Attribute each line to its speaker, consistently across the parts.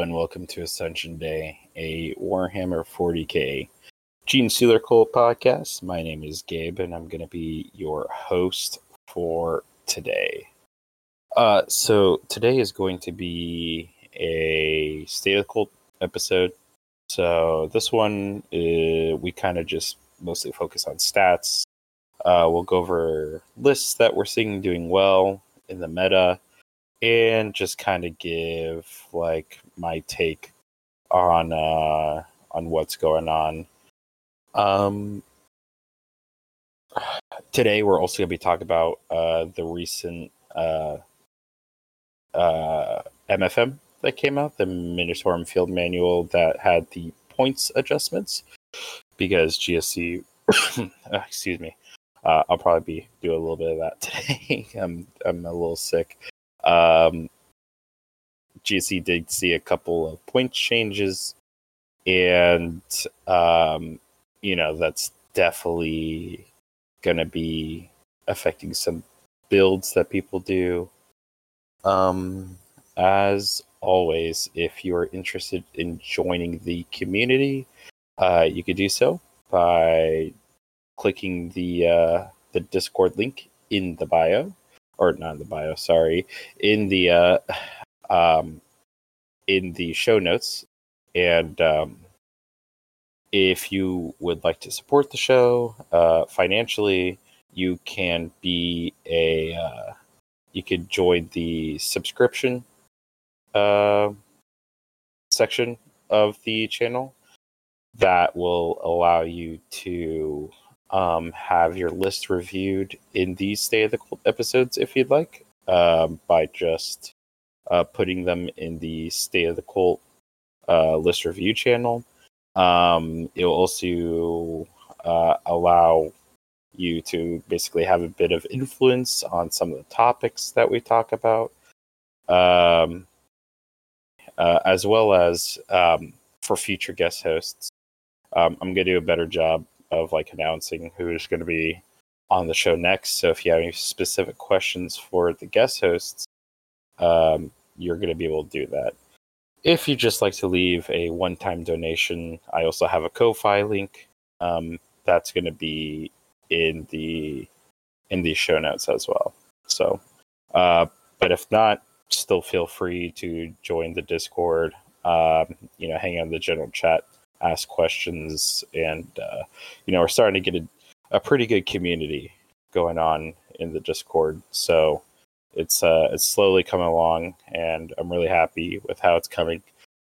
Speaker 1: and welcome to Ascension Day, a Warhammer 40k Gene Stealer Cult podcast. My name is Gabe, and I'm going to be your host for today. So today is going to be a State of the Cult episode. So this one, we kind of just mostly focus on stats. We'll go over lists that we're seeing doing well in the meta, and just kind of give like my take on what's going on. Today we're also going to be talking about the recent MFM that came out, the Minotaur Field Manual that had the points adjustments, because GSC excuse me, I'll probably be doing a little bit of that today. I'm a little sick. GSC did see a couple of point changes, and that's definitely going to be affecting some builds that people do. As always, if you are interested in joining the community, you could do so by clicking the Discord link in the bio, or not in the bio, sorry, in the show notes. And if you would like to support the show financially, you can be you could join the subscription section of the channel. That will allow you to have your list reviewed in these State of the Cult episodes if you'd like, by just putting them in the State of the Cult list review channel. It will also allow you to basically have a bit of influence on some of the topics that we talk about, as well as for future guest hosts. I'm going to do a better job of announcing who is going to be on the show next. So if you have any specific questions for the guest hosts, you're going to be able to do that. If you just like to leave a one-time donation, I also have a Ko-Fi link. That's going to be in the show notes as well. So, but if not, still feel free to join the Discord. Hang out in the general chat, ask questions, and we're starting to get a pretty good community going on in the Discord. So it's slowly coming along, and I'm really happy with how it's coming.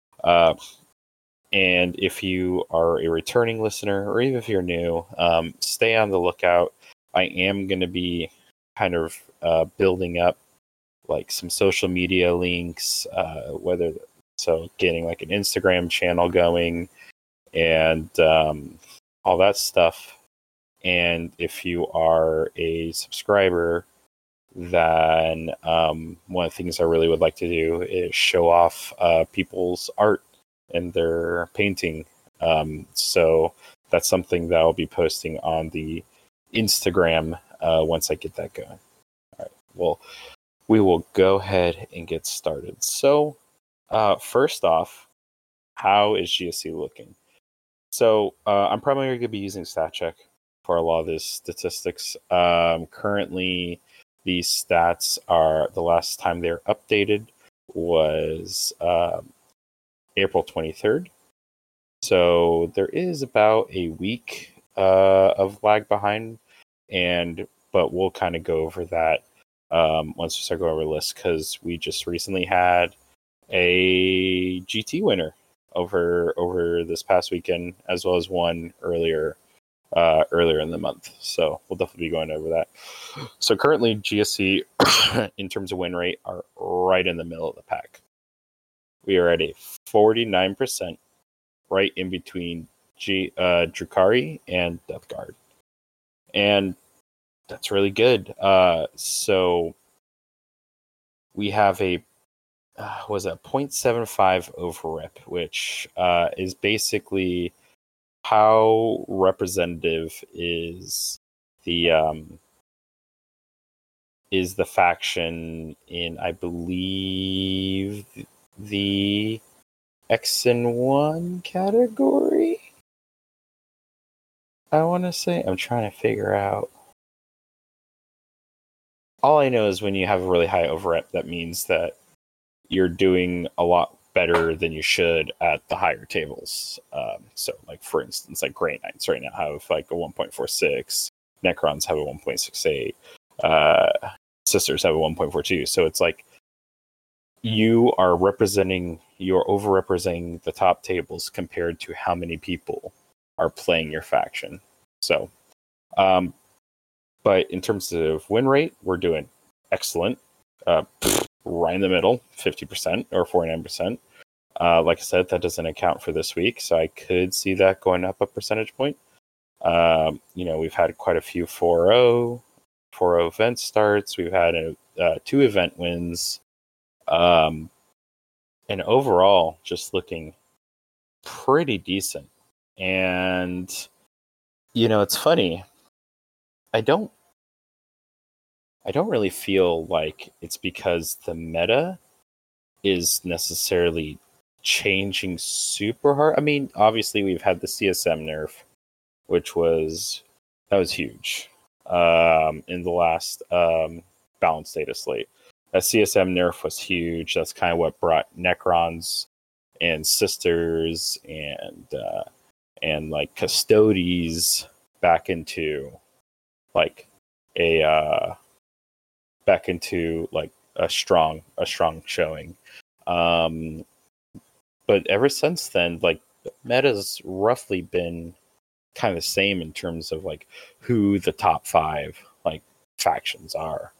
Speaker 1: And if you are a returning listener, or even if you're new, stay on the lookout. I am going to be kind of building up some social media links, getting an Instagram channel going, and all that stuff. And if you are a subscriber, then one of the things I really would like to do is show off people's art and their painting. So that's something that I'll be posting on the Instagram once I get that going. All right. Well, we will go ahead and get started. So first off, how is GSC looking? So I'm probably going to be using StatCheck for a lot of these statistics. Currently, these stats are, the last time they're updated was April 23rd. So there is about a week of lag behind, but we'll kind of go over that once we start going over the list, because we just recently had a GT winner over this past weekend, as well as one earlier in the month. So we'll definitely be going over that. So currently GSC, in terms of win rate, are right in the middle of the pack. We are at a 49%, right in between Drukhari and Death Guard. And that's really good. So we have a 0.75 overrep, which is basically how representative is the faction in, I believe, the X and 1 category. I want to say. I'm trying to figure out. All I know is when you have a really high overrep, that means that you're doing a lot better than you should at the higher tables. So, like for instance, like Grey Knights right now have like a 1.46, Necrons have a 1.68, Sisters have a 1.42. So it's like you're overrepresenting the top tables compared to how many people are playing your faction. So, but in terms of win rate, we're doing excellent. Right in the middle, 50% or 49%. Like I said, that doesn't account for this week, so I could see that going up a percentage point. We've had quite a few 4-0 event starts. We've had 2 event wins. And overall, just looking pretty decent. And, it's funny. I don't really feel like it's because the meta is necessarily changing super hard. I mean, obviously we've had the CSM nerf, which was huge in the last balanced data slate. That CSM nerf was huge. That's kind of what brought Necrons and Sisters and like Custodes back into like a strong showing. But ever since then, like the meta's roughly been kind of the same in terms of like who the top 5 like factions are.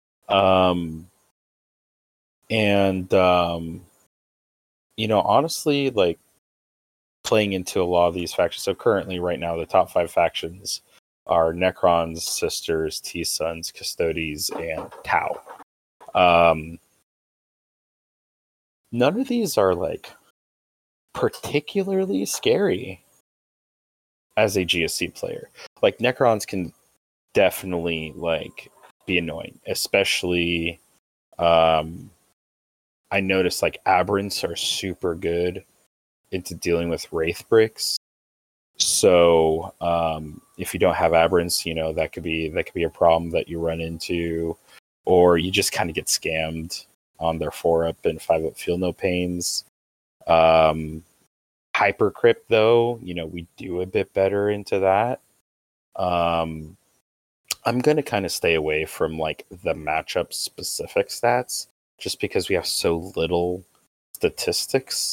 Speaker 1: Honestly, like playing into a lot of these factions. So currently, right now, the top 5 factions are Necrons, Sisters, T-Sons, Custodes, and Tau. None of these are like particularly scary as a GSC player. Like Necrons can definitely like be annoying, especially I noticed like Aberrants are super good into dealing with Wraith bricks. So if you don't have Aberrants, that could be a problem that you run into, or you just kind of get scammed on their 4-up and 5-up Feel No Pains. Hypercrypt, though, we do a bit better into that. I'm going to kind of stay away from like the matchup specific stats just because we have so little statistics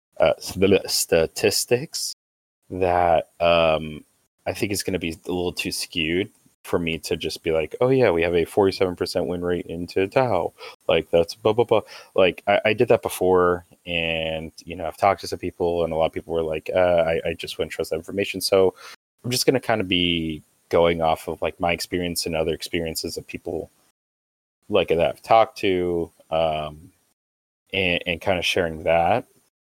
Speaker 1: that I think it's going to be a little too skewed for me to just be like, oh yeah, we have a 47% win rate into Tau. Like that's blah, blah, blah. Like I did that before, and, I've talked to some people, and a lot of people were like, I just wouldn't trust that information. So I'm just going to kind of be going off of like my experience and other experiences of people like that I've talked to, and kind of sharing that.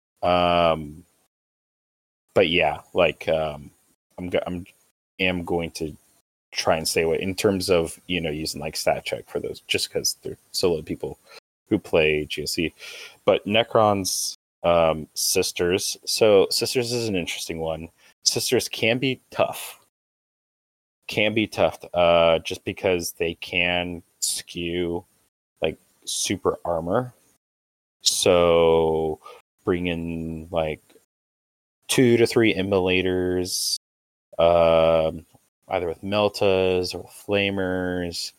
Speaker 1: But yeah, like I'm going to try and stay away in terms of using like stat check for those, just because there's so little people who play GSC. But Necrons, Sisters. So Sisters is an interesting one. Sisters can be tough. Just because they can skew like super armor. So bring in like 2 to 3 immolators, either with Meltas or flamers,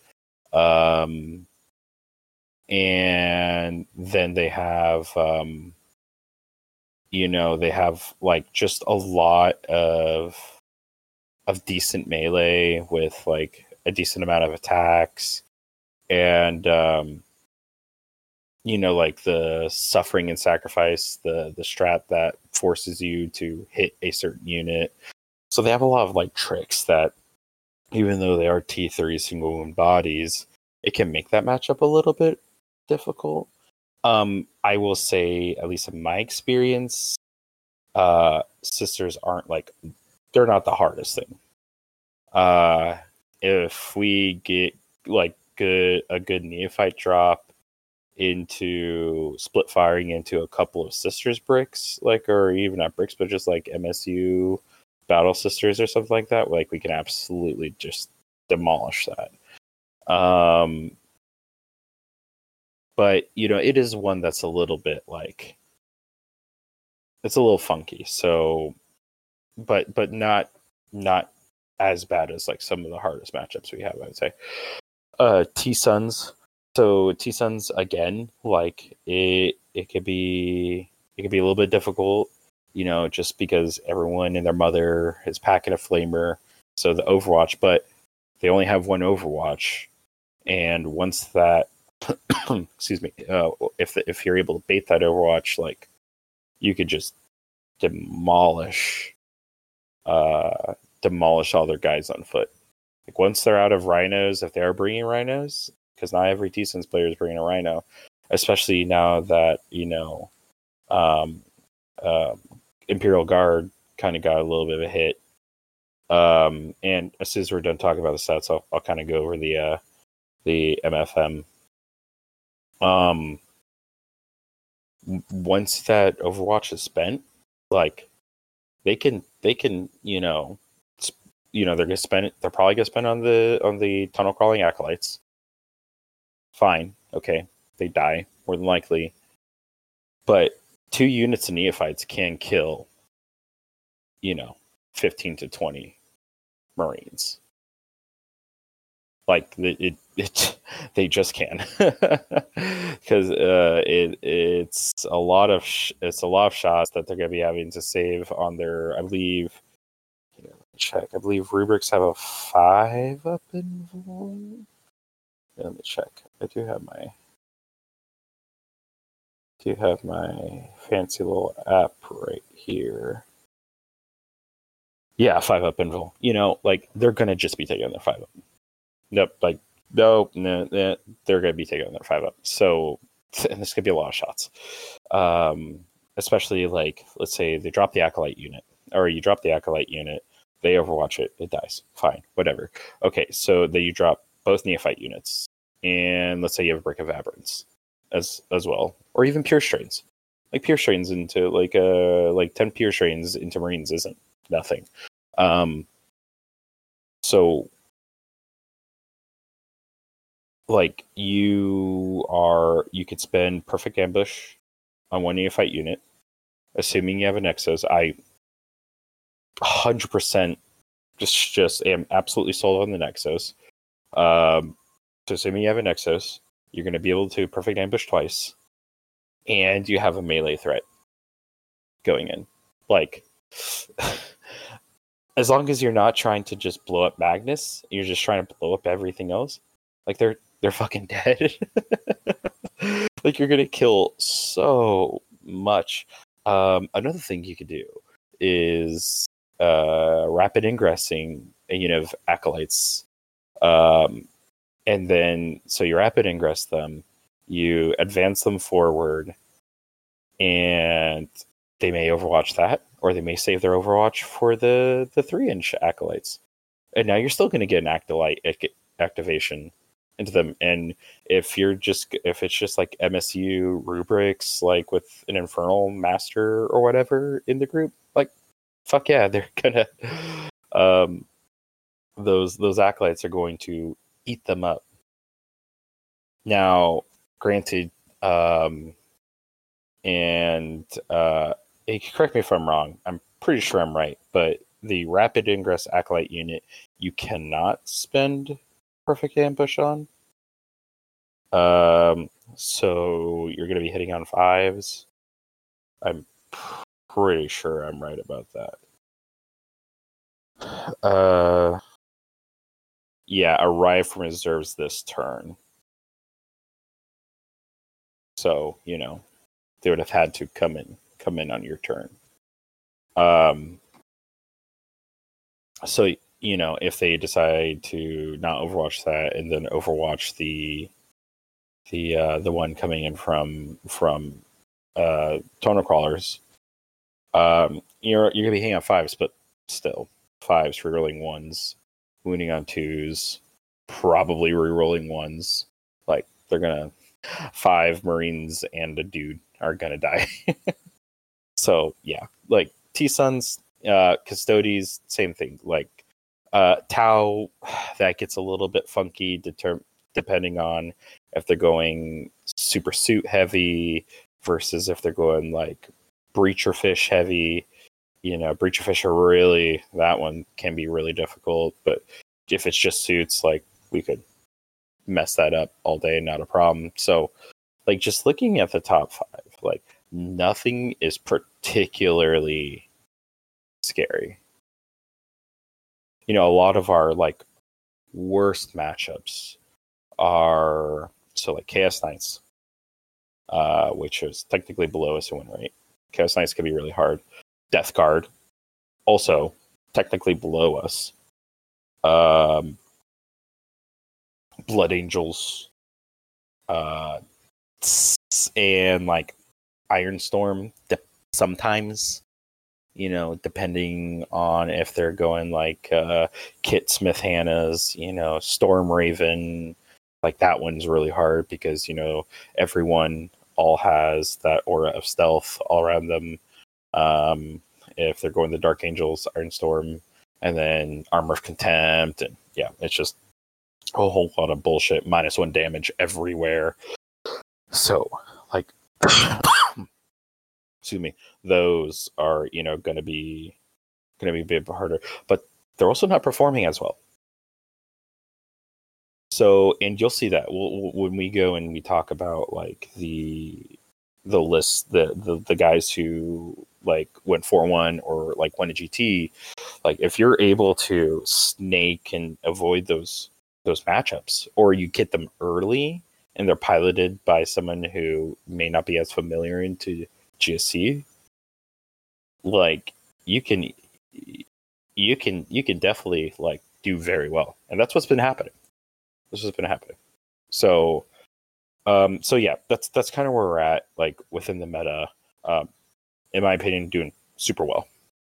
Speaker 1: and then they have they have like just a lot of decent melee with like a decent amount of attacks, and like the suffering and sacrifice, the strat that forces you to hit a certain unit. So they have a lot of like tricks that, even though they are T3 single wound bodies, it can make that matchup a little bit difficult. I will say, at least in my experience, Sisters aren't like, they're not the hardest thing. If we get like a good neophyte drop into split firing into a couple of sisters bricks, like, or even not bricks, but just like MSU battle sisters or something like that, like we can absolutely just demolish that. But it is one that's a little bit like, it's a little funky. So, but not as bad as like some of the hardest matchups we have, I would say. T Suns. So T Suns again, like it could be a little bit difficult, just because everyone and their mother is packing a flamer. So the Overwatch, but they only have one Overwatch, and once that, excuse me, if you're able to bait that Overwatch, like you could just demolish all their guys on foot. Like once they're out of rhinos, if they're bringing rhinos, because not every T-Sense player is bringing a rhino, especially now that Imperial Guard kind of got a little bit of a hit. And as soon as we're done talking about the stats, I'll kind of go over the MFM. Once that Overwatch is spent, like they can they're gonna spend it. They're probably gonna spend on the tunnel crawling acolytes. Fine, okay, they die more than likely, but 2 units of neophytes can kill 15 to 20 Marines. Like they just can, because it's a lot of shots that they're going to be having to save on their. I believe. Check. I believe rubrics have a 5 up in volume. Let me check. I do have my fancy little app right here. Yeah, 5 up in vol. Like they're gonna just be taking their 5 up. Nope, like nope, no, they're gonna be taking their 5 up. So, and this could be a lot of shots. Especially like, let's say they drop the acolyte unit, or you drop the acolyte unit, they overwatch it, it dies. Fine, whatever. Okay, so then you drop both neophyte units, and let's say you have a brick of aberrants as well, or even pure strains. Like pure strains into like 10 pure strains into Marines isn't nothing. So like you could spend perfect ambush on one neophyte unit, assuming you have an Exos. I 100% just am absolutely sold on the Nexus. So assuming you have an Nexus, you're going to be able to perfect ambush twice, and you have a melee threat going in. Like, as long as you're not trying to just blow up Magnus, you're just trying to blow up everything else. Like they're fucking dead. Like you're going to kill so much. Another thing you could do is rapid ingressing a unit of acolytes, and then so you rapid ingress them, you advance them forward, and they may overwatch that, or they may save their overwatch for the 3-inch acolytes, and now you're still going to get an acolyte activation into them. And if it's just like MSU rubrics, like with an Infernal Master or whatever in the group, like fuck yeah, they're gonna those acolytes are going to eat them up. Now, granted, and correct me if I'm wrong, I'm pretty sure I'm right, but the rapid ingress acolyte unit you cannot spend perfect ambush on. So you're going to be hitting on 5s. I'm pretty sure I'm right about that. Yeah, arrive from reserves this turn. So, they would have had to come in on your turn. So, if they decide to not overwatch that and then overwatch the one coming in from tonal crawlers, you're gonna be hitting on 5s, but still 5s, rerolling 1s, wounding on 2s, probably rerolling 1s. Like they're gonna 5 Marines and a dude are gonna die. So yeah, like T-Suns, Custodes, same thing. Like Tau, that gets a little bit funky depending on if they're going super suit heavy versus if they're going like breacher fish heavy. Breacher fish are really, that one can be really difficult, but if it's just suits, like we could mess that up all day, not a problem. So like just looking at the top 5, like nothing is particularly scary. A lot of our like worst matchups are so like Chaos Knights, which is technically below us in win rate. Chaos Knights can be really hard. Death Guard, also technically below us. Blood Angels, and like Iron Storm sometimes, depending on if they're going like Kit Smith Hannah's, Storm Raven, like that one's really hard because, everyone all has that aura of stealth all around them. If they're going the Dark Angels, Iron Storm, and then Armor of Contempt, and yeah, it's just a whole lot of bullshit. -1 damage everywhere. So, like, excuse me, those are going to be a bit harder, but they're also not performing as well. So, and you'll see that when we go and we talk about like the list, the guys who like went 4-1 or like won a GT, like if you're able to snake and avoid those matchups, or you get them early and they're piloted by someone who may not be as familiar into GSC, like you can definitely like do very well, and that's what's been happening. So so yeah, that's kind of where we're at, like within the meta. In my opinion, doing super well.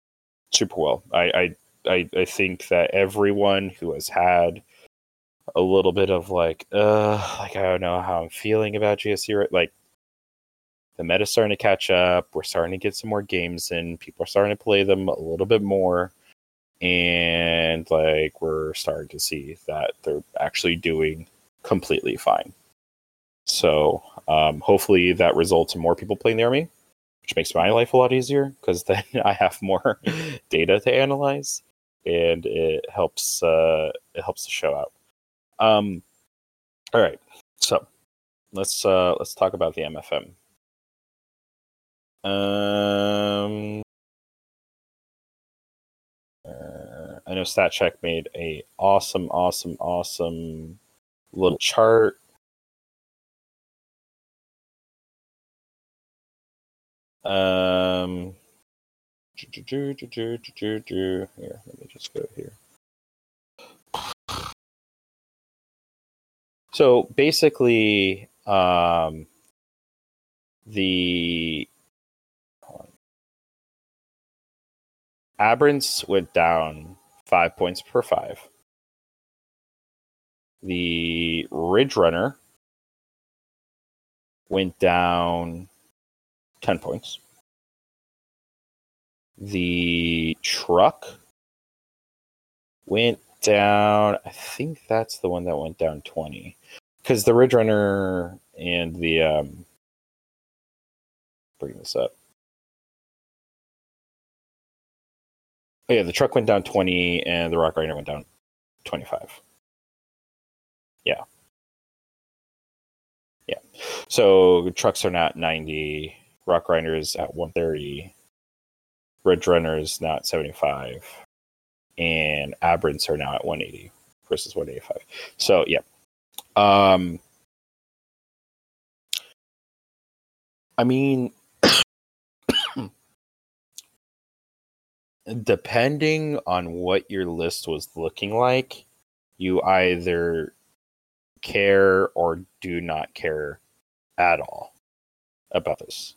Speaker 1: I think that everyone who has had a little bit of like I don't know how I'm feeling about GSC, right? Like the meta's starting to catch up. We're starting to get some more games in. People are starting to play them a little bit more. And like we're starting to see that they're actually doing completely fine. So hopefully that results in more people playing the army, which makes my life a lot easier because then I have more data to analyze, and it helps the show out. All right, so let's talk about the MFM. I know StatCheck made a awesome little chart. Here, let me just go here. So basically, the Aberrants went down 5 points per 5. The Ridge Runner went down 10 points. The Truck went down, I think that's the one that went down 20. Because the Ridge Runner and the bring this up. Oh yeah, the Truck went down 20 and the Rock Rider went down 25. Yeah. So Trucks are now at 90, Rock Riders at 130, Ridge Runners now at 75, and Aberrants are now at 180 versus 185. So yeah. I mean, depending on what your list was looking like, you either care or do not care at all about this.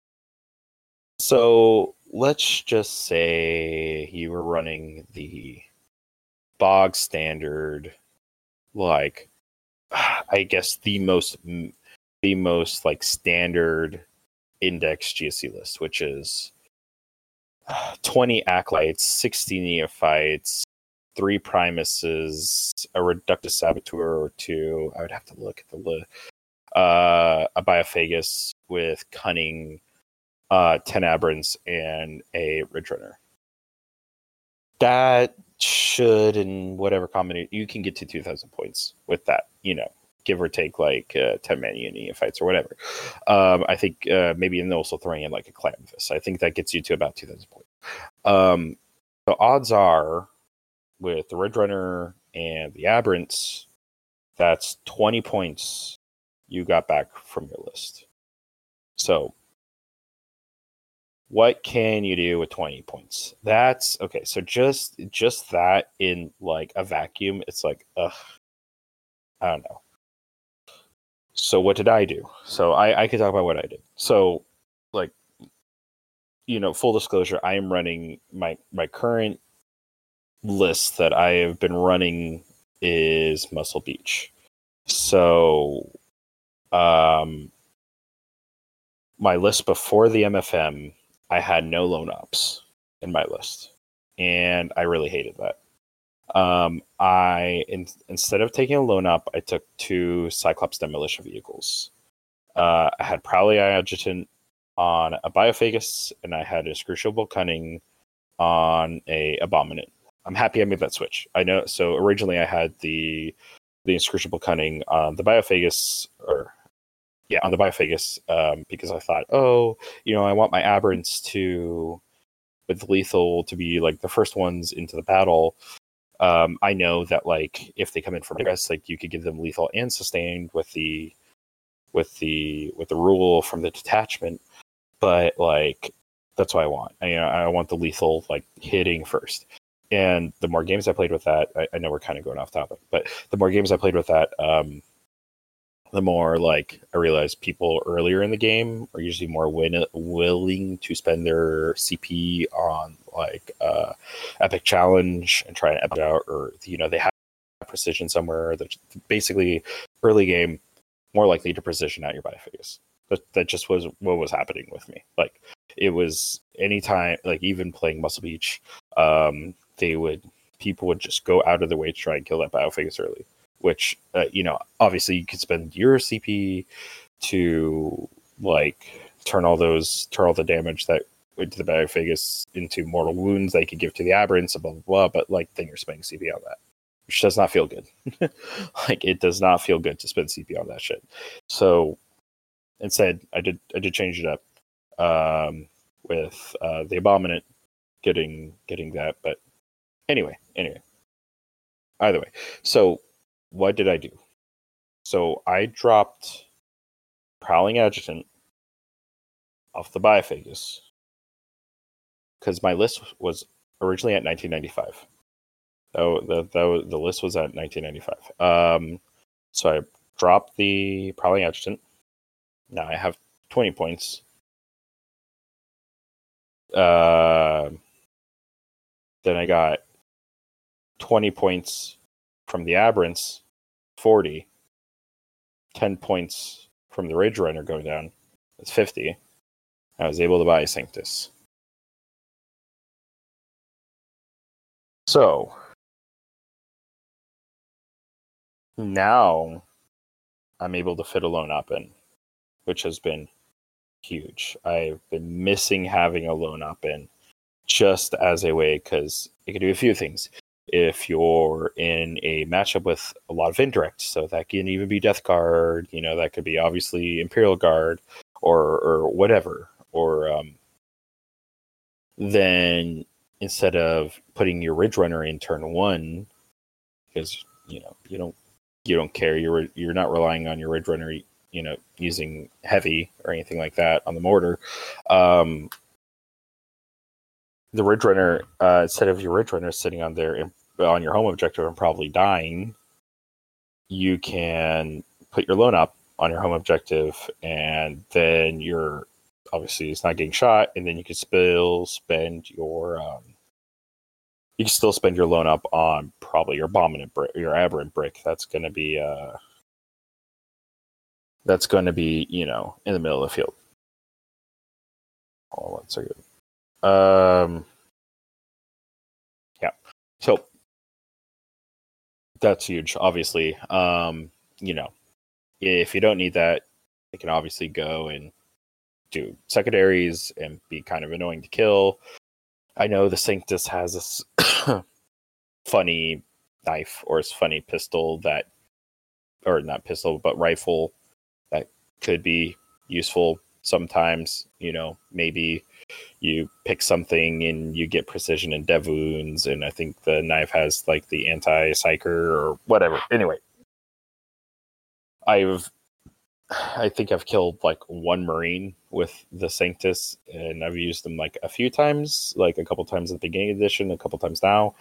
Speaker 1: So let's just say you were running the bog standard, like I guess the most the most like standard index GSC list, which is 20 acolytes, 60 neophytes, 3 primuses, a reductus saboteur or 2. I would have to look at the list. A biophagus with cunning, 10 aberrants, and a ridge runner. That should, in whatever combination, you can get to 2,000 points with that, give or take like 10-man unity fights or whatever. I think maybe, and also throwing in like a Clamvus. I think that gets you to about 2,000 points. The odds are with the Ridge Runner and the Aberrants, that's 20 points you got back from your list. So what can you do with 20 points? That's okay. So just that in like a vacuum, it's like, I don't know. So what did I do? So I could talk about what I did. So like, full disclosure, I am running my current list that I have been running is Muscle Beach. So my list before the MFM, I had no lone ops in my list, and I really hated that. Instead of taking a lone op, I took 2 Cyclops demolition vehicles. I had Prowly Adjutant on a Biophagus, and I had Inscrutable Cunning on a Abominant. I'm happy I made that switch. I know. So originally I had the Inscrutable Cunning on the Biophagus, on the Biophagus, because I thought, I want my Aberrants with lethal to be like the first ones into the battle. I know that like if they come in from progress, like you could give them lethal and sustained with the rule from the detachment, but like that's what I want. I want the lethal like hitting first. And the more games I played with that, I know we're kind of going off topic, but the more games I played with that, the more like I realized people earlier in the game are usually more willing to spend their CP on like epic challenge and try and epic out, or they have precision somewhere. That basically early game more likely to precision out your Biophagus. That just was what was happening with me. Like it was anytime, like even playing Muscle Beach, people would just go out of their way to try and kill that Biophagus early. Which, obviously you could spend your CP to like turn all the damage that went to the Biophagus into mortal wounds they could give to the Aberrants, blah, blah, blah. But like then you're spending CP on that, which does not feel good. Like it does not feel good to spend CP on that shit. So instead, I did change it up with the Abominant getting that. But anyway, either way. So what did I do? So I dropped Prowling Adjutant off the Biophagus because my list was originally at 1995. The list was at 1995. So I dropped the Prowling Adjutant. Now I have 20 points. Then I got 20 points from the Aberrants, 40. 10 points from the Ridge Runner going down. That's 50. I was able to buy a Sanctus. So now I'm able to fit a lone op in, which has been huge. I've been missing having a lone op in just as a way, because it can do a few things. If you're in a matchup with a lot of indirects, so that can even be Death Guard, that could be obviously Imperial Guard or whatever, or then instead of putting your Ridge Runner in turn 1, because you don't care, you're not relying on your Ridge Runner, using heavy or anything like that on the mortar. The Ridge Runner, instead of your Ridge Runner sitting on your home objective and probably dying, you can put your lone op on your home objective, and then you're obviously it's not getting shot, and then you can still spend your lone op on probably your Abominant brick, your Aberrant brick. That's going to be that's going to be, in the middle of the field. Hold on 1 second. Yeah. So that's huge, obviously. If you don't need that, it can obviously go and do secondaries and be kind of annoying to kill. I know the Sanctus has this funny knife or this funny pistol that, or not pistol, but rifle that could be useful sometimes. Maybe you pick something and you get precision and dev wounds, and I think the knife has like the anti-psyker or whatever. Anyway, I think I've killed like one Marine with the Sanctus, and I've used them like a few times, like a couple times at the beginning of the edition, a couple times now.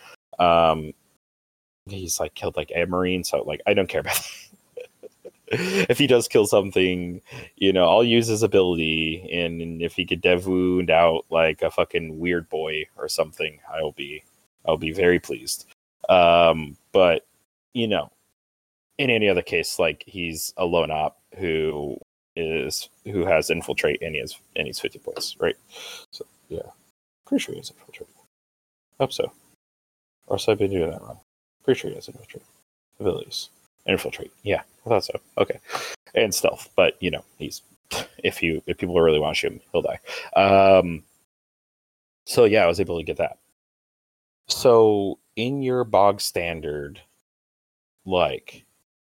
Speaker 1: He's like killed like a Marine, so like I don't care about that. If he does kill something, I'll use his ability, and if he could dev wound out like a fucking weird boy or something, I'll be very pleased. But in any other case, like he's a lone op who has infiltrate, and he's 50 points, right? So yeah, pretty sure he has infiltrate. Hope so. Or so I've been doing that wrong. Pretty sure he has infiltrate abilities. Infiltrate, yeah, I thought so. Okay, and stealth, but he's if people really want to shoot him, he'll die. So yeah, I was able to get that. So in your bog standard, like,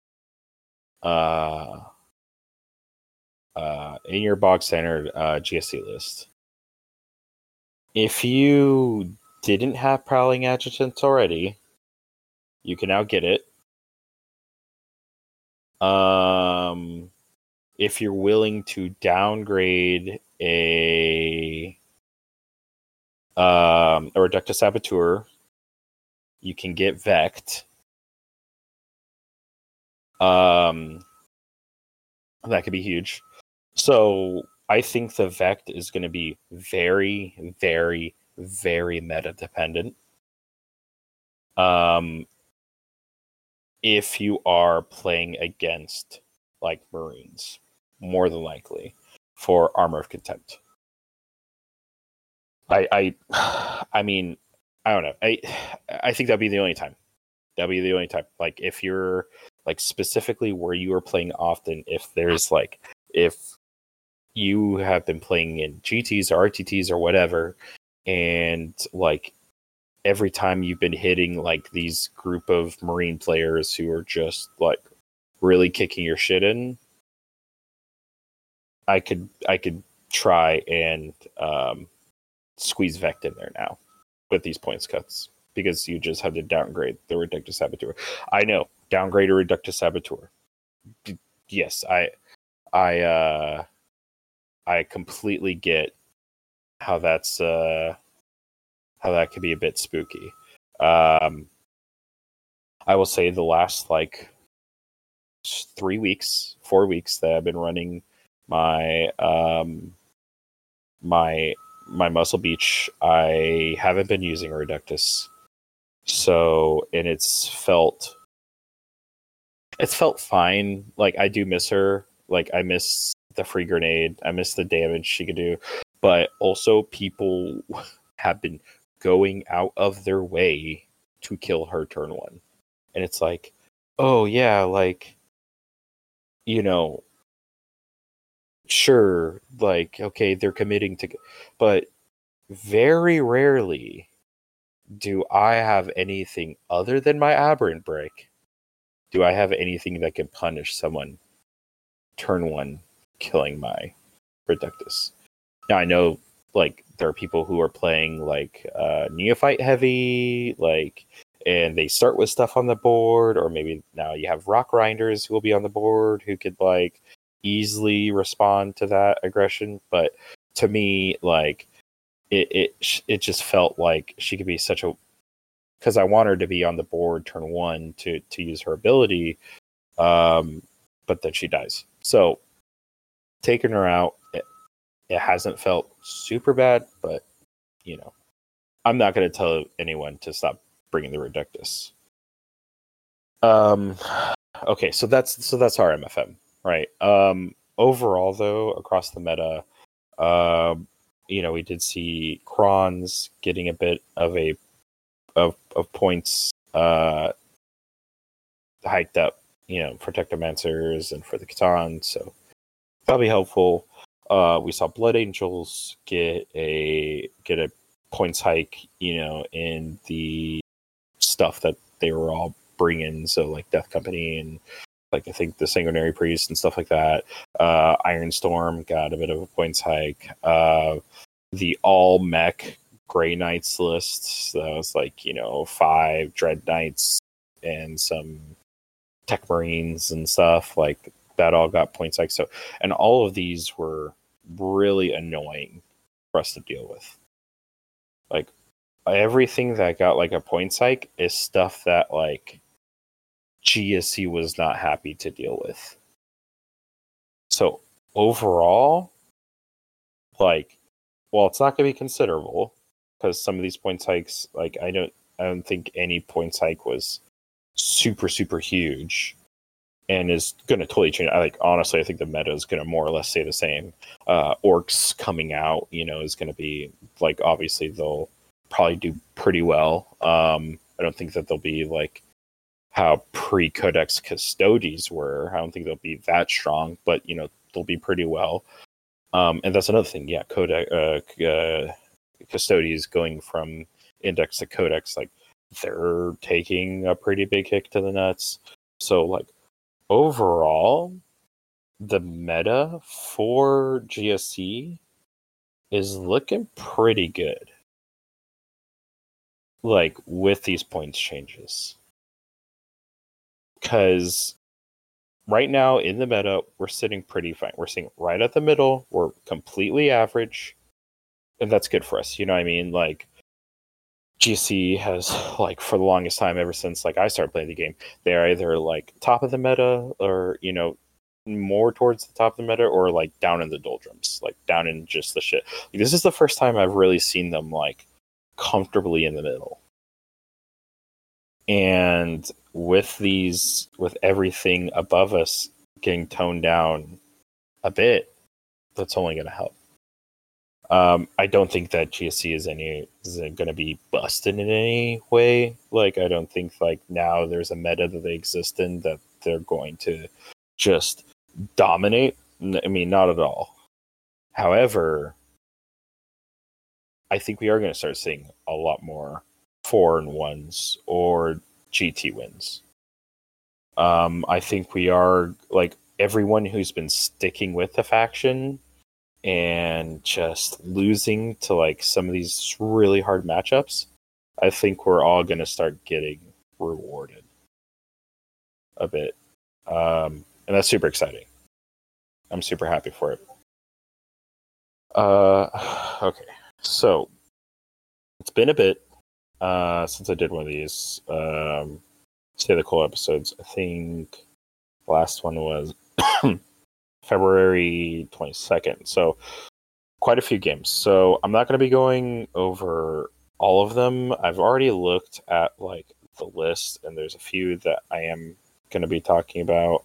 Speaker 1: in your bog standard GSC list, if you didn't have Prowling Adjutants already, you can now get it. If you're willing to downgrade a Reductus Saboteur, you can get Vect. That could be huge. So I think the Vect is going to be very, very, very meta dependent. If you are playing against like Marines, more than likely for Armor of Contempt. I mean, I don't know. I think that'd be the only time. That'd be the only time. Like if you're like specifically where you are playing often, if you have been playing in GTs or RTTs or whatever, and like every time you've been hitting like these group of Marine players who are just like really kicking your shit in, I could try and squeeze Vect in there now with these points cuts, because you just have to downgrade the Reductus Saboteur. I know, downgrade a Reductus Saboteur. Yes, I completely get how that's how that could be a bit spooky. I will say the last like 4 weeks that I've been running my my Muscle Beach, I haven't been using Reductus. So, and it's felt fine. Like I do miss her. Like I miss the free grenade. I miss the damage she could do. But also people have been going out of their way to kill her turn 1. And it's like, oh yeah, like, sure, like, okay, they're committing to, but very rarely do I have anything other than my Aberrant Break. Do I have anything that can punish someone turn 1 killing my Reductus? Now I know like there are people who are playing like neophyte heavy, like, and they start with stuff on the board, or maybe now you have rock grinders who will be on the board who could like easily respond to that aggression. But to me, like it just felt like she could be such a, because I want her to be on the board turn 1 to use her ability, but then she dies. So taking her out, it hasn't felt super bad, but I'm not going to tell anyone to stop bringing the Reductus. Okay, so that's our MFM. Right. Overall, though, across the meta, we did see Crons getting a bit of of points hiked up. For Technomancers and for the Catan, so that'll be helpful. We saw Blood Angels get a points hike, in the stuff that they were all bringing. So like Death Company and like I think the Sanguinary Priest and stuff like that. Ironstorm got a bit of a points hike. The all mech Grey Knights list, that was like 5 Dread Knights and some Tech Marines and stuff like that all got points hike. So, and all of these were really annoying for us to deal with. Like everything that got like a points hike is stuff that like GSC was not happy to deal with. So overall, like, well, it's not going to be considerable because some of these points hikes, like I don't think any points hike was super super huge, and is going to totally change. Honestly, I think the meta is going to more or less stay the same. Orcs coming out, is going to be like obviously they'll probably do pretty well. I don't think that they'll be like how pre-Codex Custodes were. I don't think they'll be that strong, but they'll be pretty well. And that's another thing. Yeah, Custodes going from Index to Codex, like they're taking a pretty big kick to the nuts. So like overall, the meta for GSC is looking pretty good. Like with these points changes. Because right now in the meta, we're sitting pretty fine. We're sitting right at the middle. We're completely average. And that's good for us. You know what I mean? Like GSC has, like, for the longest time, ever since like I started playing the game, they're either like top of the meta or, more towards the top of the meta or like down in the doldrums, like down in just the shit. Like, this is the first time I've really seen them like comfortably in the middle. And with everything above us getting toned down a bit, that's only going to help. I don't think that GSC is going to be busted in any way. Like, I don't think like now there's a meta that they exist in that they're going to just dominate. I mean, not at all. However, I think we are going to start seeing a lot more 4-1s or GT wins. I think we are, like, everyone who's been sticking with the faction and just losing to like some of these really hard matchups, I think we're all going to start getting rewarded a bit. And that's super exciting. I'm super happy for it. Okay. So it's been a bit since I did one of these Stay the Cool episodes. I think the last one was February 22nd. So quite a few games. So I'm not going to be going over all of them. I've already looked at like the list, and there's a few that I am going to be talking about.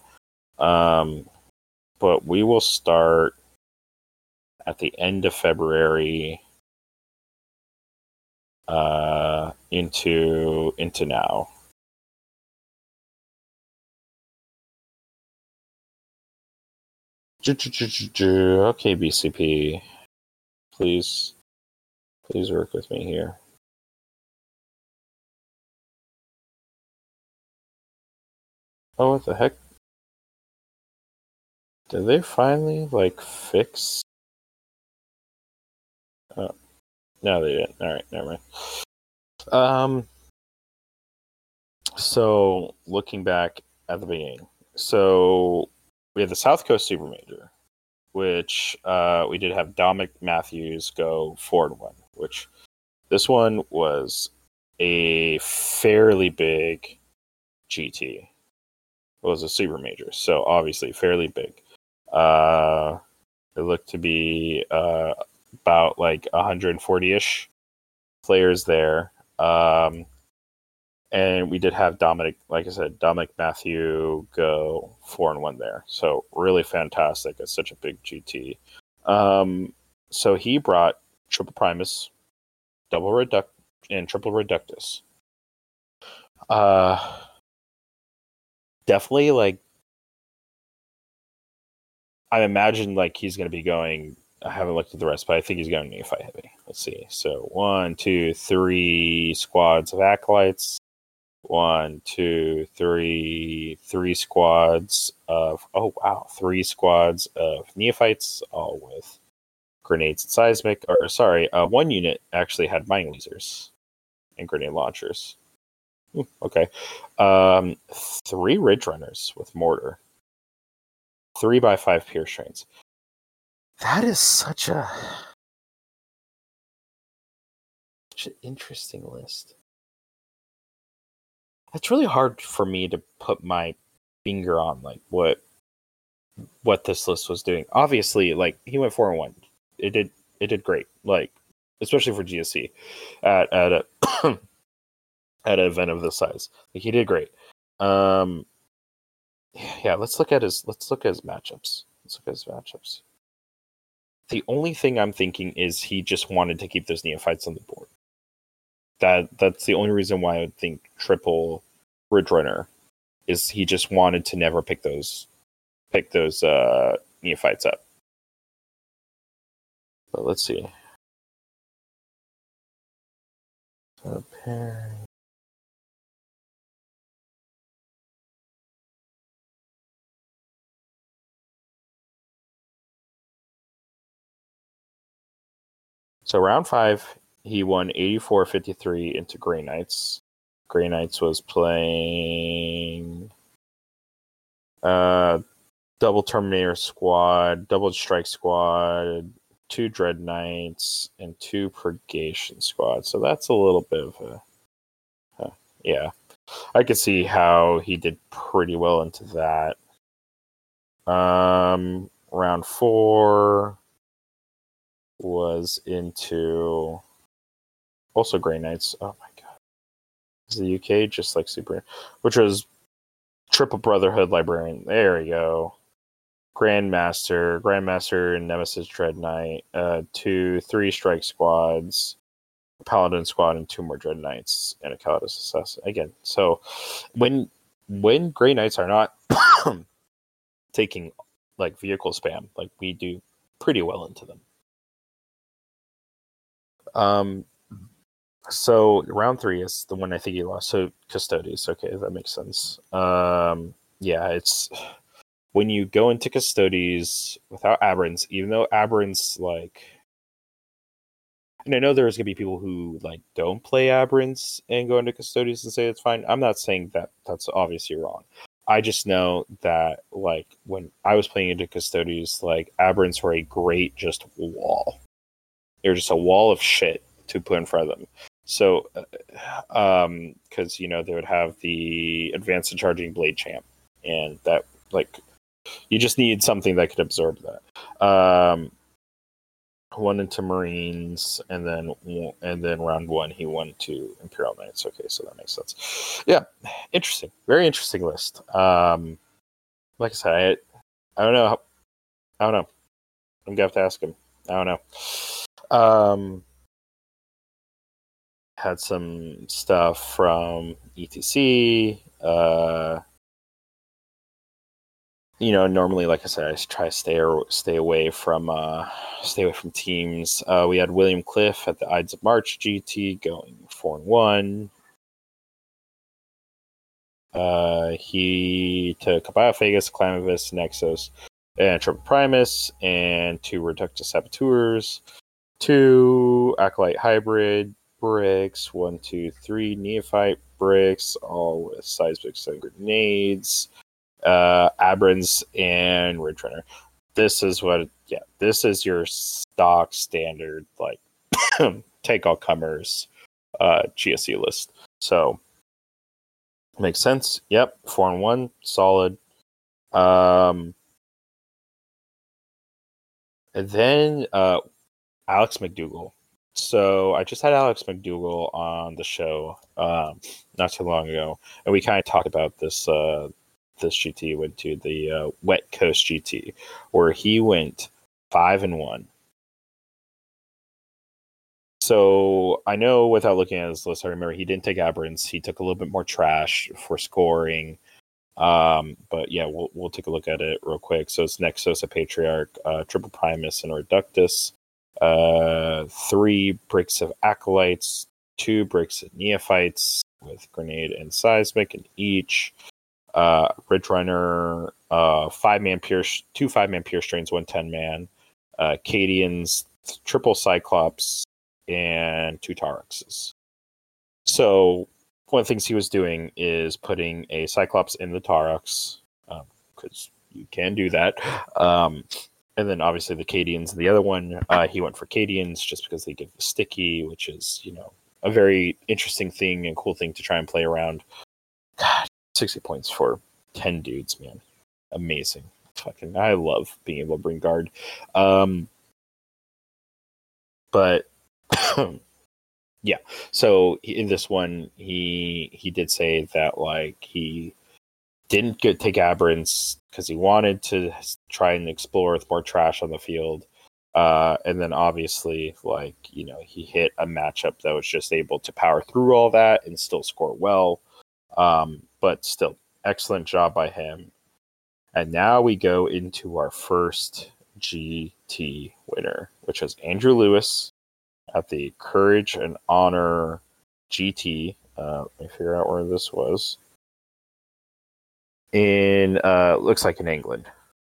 Speaker 1: But we will start at the end of February into now. Okay, BCP, please work with me here. Oh, what the heck? Did they finally like fix? Oh, no, they didn't. All right, never mind. So looking back at the beginning, so we had the South Coast Super Major, which we did have Dominic Matthews go 4-1, which this one was a fairly big GT. It was a Super Major, so obviously fairly big. It looked to be about like 140-ish players there. And we did have Dominic, like I said, Dominic Matthew go 4-1 there. So really fantastic. It's such a big GT. So he brought Triple Primus, Double Reduct, and Triple Reductus. Definitely, like, I imagine like he's going to be going. I haven't looked at the rest, but I think he's going to Neophyte heavy. Let's see. So 1, 2, 3 squads of acolytes. 1, 2, 3, 3 squads of 3 squads of neophytes, all with grenades and seismic. Or sorry, one unit actually had mine lasers and grenade launchers. Okay, 3 ridge runners with mortar. 3x5 pierce trains. That is such an interesting list. It's really hard for me to put my finger on like what this list was doing. Obviously, like he went 4-1. It did great. Like especially for GSC at a at an event of this size. Like he did great. Yeah, let's look at his matchups. The only thing I'm thinking is he just wanted to keep those neophytes on the board. That's the only reason why I would think triple Ridge Runner is he just wanted to never pick those neophytes up. But let's see. So pairing. So round 5, he won 84-53 into Grey Knights. Grey Knights was playing double Terminator squad, double Strike squad, 2 Dread Knights, and 2 Purgation squads. So that's a little bit of a... yeah. I could see how he did pretty well into that. Round 4 was into also Grey Knights. Oh my god. Is the UK just like super... which was Triple Brotherhood Librarian. There we go. Grandmaster, Nemesis Dread Knight, 2, 3 Strike squads, a Paladin squad, and 2 more Dread Knights, and a Calidus Assassin. Again, so when Grey Knights are not taking like vehicle spam, like we do pretty well into them. So round 3 is the one I think he lost. So Custodes, okay, that makes sense. Yeah, it's when you go into Custodes without Aberrants, even though Aberrants like, and I know there's gonna be people who like don't play Aberrants and go into Custodes and say it's fine. I'm not saying that that's obviously wrong. I just know that like when I was playing into Custodes, like Aberrants were a great just wall. They were just a wall of shit to put in front of them. So, because you know they would have the advanced and charging blade champ, and that like you just need something that could absorb that. One into Marines, and then round 1 he went to Imperial Knights. Okay, so that makes sense. Yeah, interesting, very interesting list. Like I said, I don't know. I'm gonna have to ask him. I don't know. Had some stuff from ETC. You know, normally, like I said, I try to stay away from teams. We had William Cliff at the Ides of March GT going 4-1. He took Biophagus, Clamavis, Nexus, and Triple Primus, and 2 Reductus Saboteurs, 2 Acolyte Hybrid bricks, 1, 2, 3 Neophyte bricks, all with seismics and grenades, Abrams, and Ridge Runner. This is your stock standard, like, take all comers GSC list. So, makes sense. Yep, 4-1, solid. And then Alex McDougall So I just had Alex McDougall on the show not too long ago, and we kind of talked about this GT went to the Wet Coast GT, where he went 5-1. So I know without looking at his list, I remember he didn't take Aberrants. He took a little bit more trash for scoring. But yeah, we'll take a look at it real quick. So it's Nexus, a Patriarch, Triple Primus, and Reductus. 3 bricks of Acolytes, 2 bricks of Neophytes with Grenade and Seismic in each. Ridge Runner, 5-man Pierce, 2 5-man Pierce Strains, 1 10-man. Cadians, triple Cyclops, and 2 Tauruxes. So one of the things he was doing is putting a Cyclops in the Taurux, because you can do that. And then obviously the Cadians, the other one, he went for Cadians just because they give the sticky, which is, a very interesting thing and cool thing to try and play around. God, 60 points for 10 dudes, man. Amazing. Fucking, I love being able to bring guard. But yeah, so in this one, he did say that like he didn't take Aberrants because he wanted to try and explore with more trash on the field. And then obviously, like, he hit a matchup that was just able to power through all that and still score well. But still, excellent job by him. And now we go into our first GT winner, which was Andrew Lewis at the Courage and Honor GT. Let me figure out where this was. In looks like in England.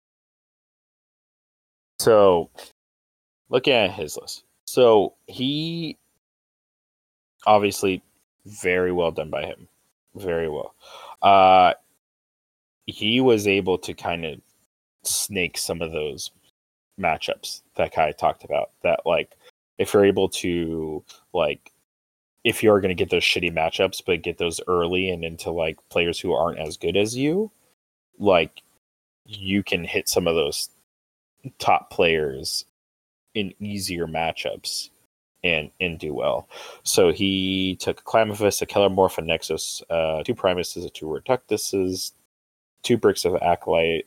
Speaker 1: So looking at his list, so he obviously very well done by him, very well. He was able to kind of snake some of those matchups that Kai talked about. That like if you're able to like if you're going to get those shitty matchups, but get those early and into like players who aren't as good as you, like you can hit some of those top players in easier matchups and do well. So he took a Clamavus, a Kellermorph, a Nexus, 2 Primuses, 2 Reductuses, 2 bricks of Acolyte,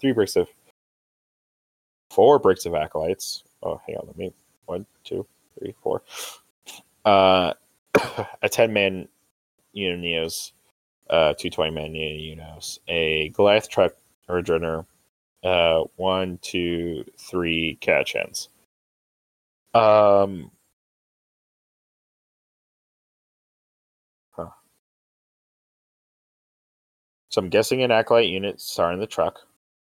Speaker 1: 4 bricks of Acolytes. Oh, hang on, let me 1, 2, 3, 4. A 10-man Neos, 2 20-man Unos, a Goliath truck or Adrenner, 1, 2, 3 Catchhands. So I'm guessing an Acolyte unit starting the truck.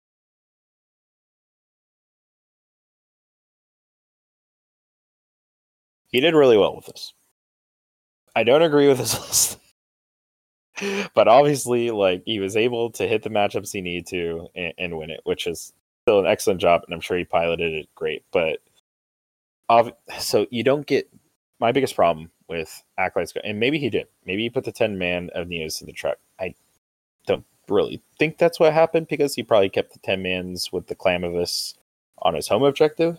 Speaker 1: He did really well with this. I don't agree with his list. But obviously, like, he was able to hit the matchups he needed to and win it, which is still an excellent job, and I'm sure he piloted it great. But so you don't get my biggest problem with Acolytes, and maybe he did. Maybe he put the 10-man of Neos in the truck. I don't really think that's what happened because he probably kept the 10-mans with the Clamavus on his home objective.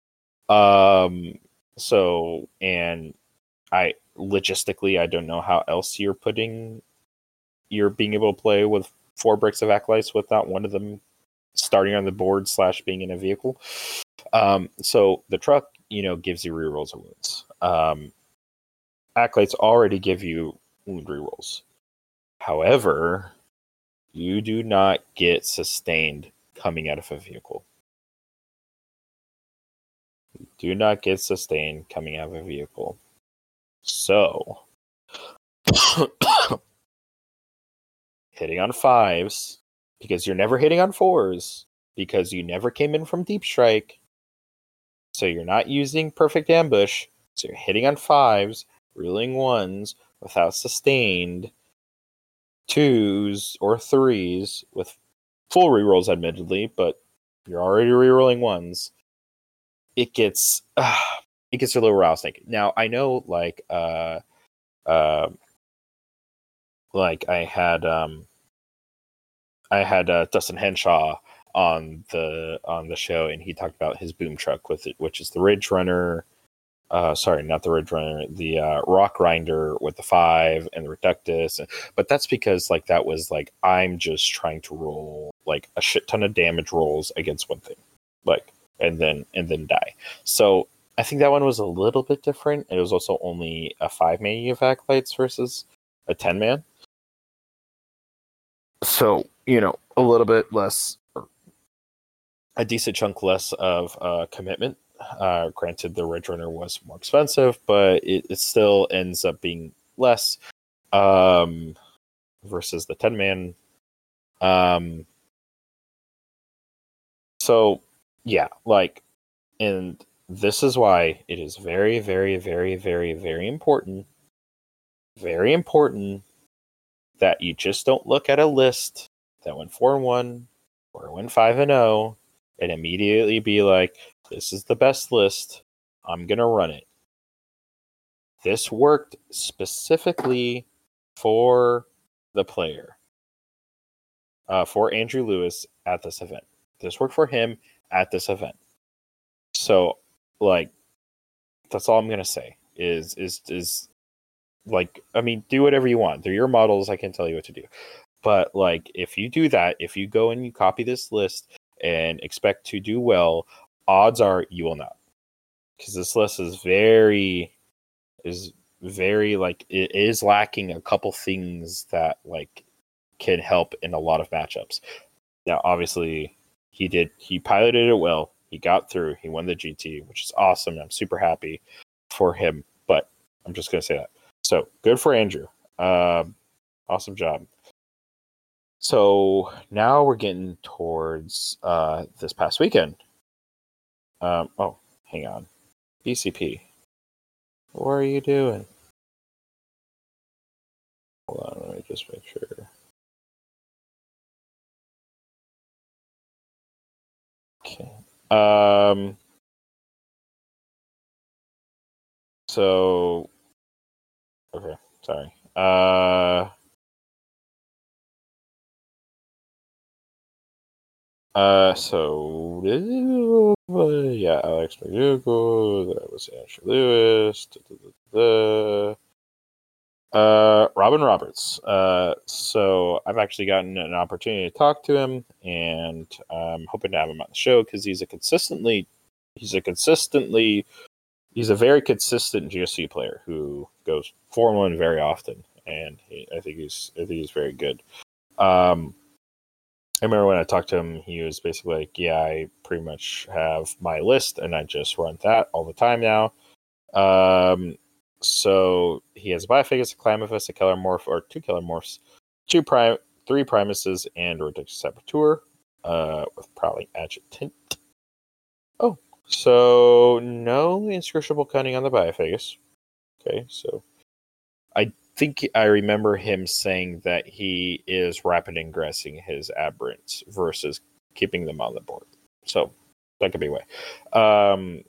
Speaker 1: So, and I logistically, I don't know how else you're being able to play with 4 bricks of Acolytes without one of them starting on the board / being in a vehicle. So the truck, gives you rerolls of wounds. Acolytes already give you wound rerolls. However, you do not get sustained coming out of a vehicle. You do not get sustained coming out of a vehicle. So, hitting on 5s, because you're never hitting on 4s, because you never came in from Deep Strike, so you're not using Perfect Ambush, so you're hitting on 5s, reeling 1s without sustained, 2s or 3s with full rerolls, admittedly, but you're already rerolling 1s. It gets a little rattlesnake. Now I know, like I had Dustin Henshaw on the show, and he talked about his boom truck with it, which is the Ridge Runner, Sorry, not the Ridge Runner, the Rock Grinder with the 5 and the Reductus. But that's because like that was like I'm just trying to roll like a shit ton of damage rolls against one thing, like and then die. So I think that one was a little bit different. It was also only a 5-man of Acolytes versus a 10-man. So a little bit less, a decent chunk less of commitment. Granted, the Ridge Runner was more expensive, but it still ends up being less versus the 10-man. So, yeah, like, and this is why it is very, very, very, very, very important that you just don't look at a list that went 4-1 or went 5-0 and immediately be like, this is the best list. I'm going to run it. This worked specifically for the player, for Andrew Lewis at this event. This worked for him at this event. So, like, that's all I'm going to say is like, I mean, do whatever you want. They're your models. I can't tell you what to do. But like, if you do that, if you go and you copy this list and expect to do well, odds are you will not, because this list is very like, it is lacking a couple things that like can help in a lot of matchups. Now, obviously, he piloted it well. He got through. He won the GT, which is awesome. I'm super happy for him. But I'm just gonna say that. So good for Andrew. Awesome job. So now we're getting towards this past weekend. Oh, hang on. BCP. What are you doing? Hold on, let me just make sure. Okay. So okay, sorry. So yeah, Alex McDougall, that was Andrew Lewis. Robin Roberts. So I've actually gotten an opportunity to talk to him, and I'm hoping to have him on the show because he's a very consistent GSC player who goes 4-1 very often, and I think he's very good. I remember when I talked to him, he was basically like, yeah, I pretty much have my list and I just run that all the time now. So he has a Biophagus, a Clamavus, a Kellermorph, or 2 Kellermorphs, 3 Primuses, and a Ridiculous Saboteur, with Prowling Adjutant. Oh, so no inscrutable cunning on the Biophagus. Okay, so I think I remember him saying that he is rapid ingressing his aberrants versus keeping them on the board. So that could be a way.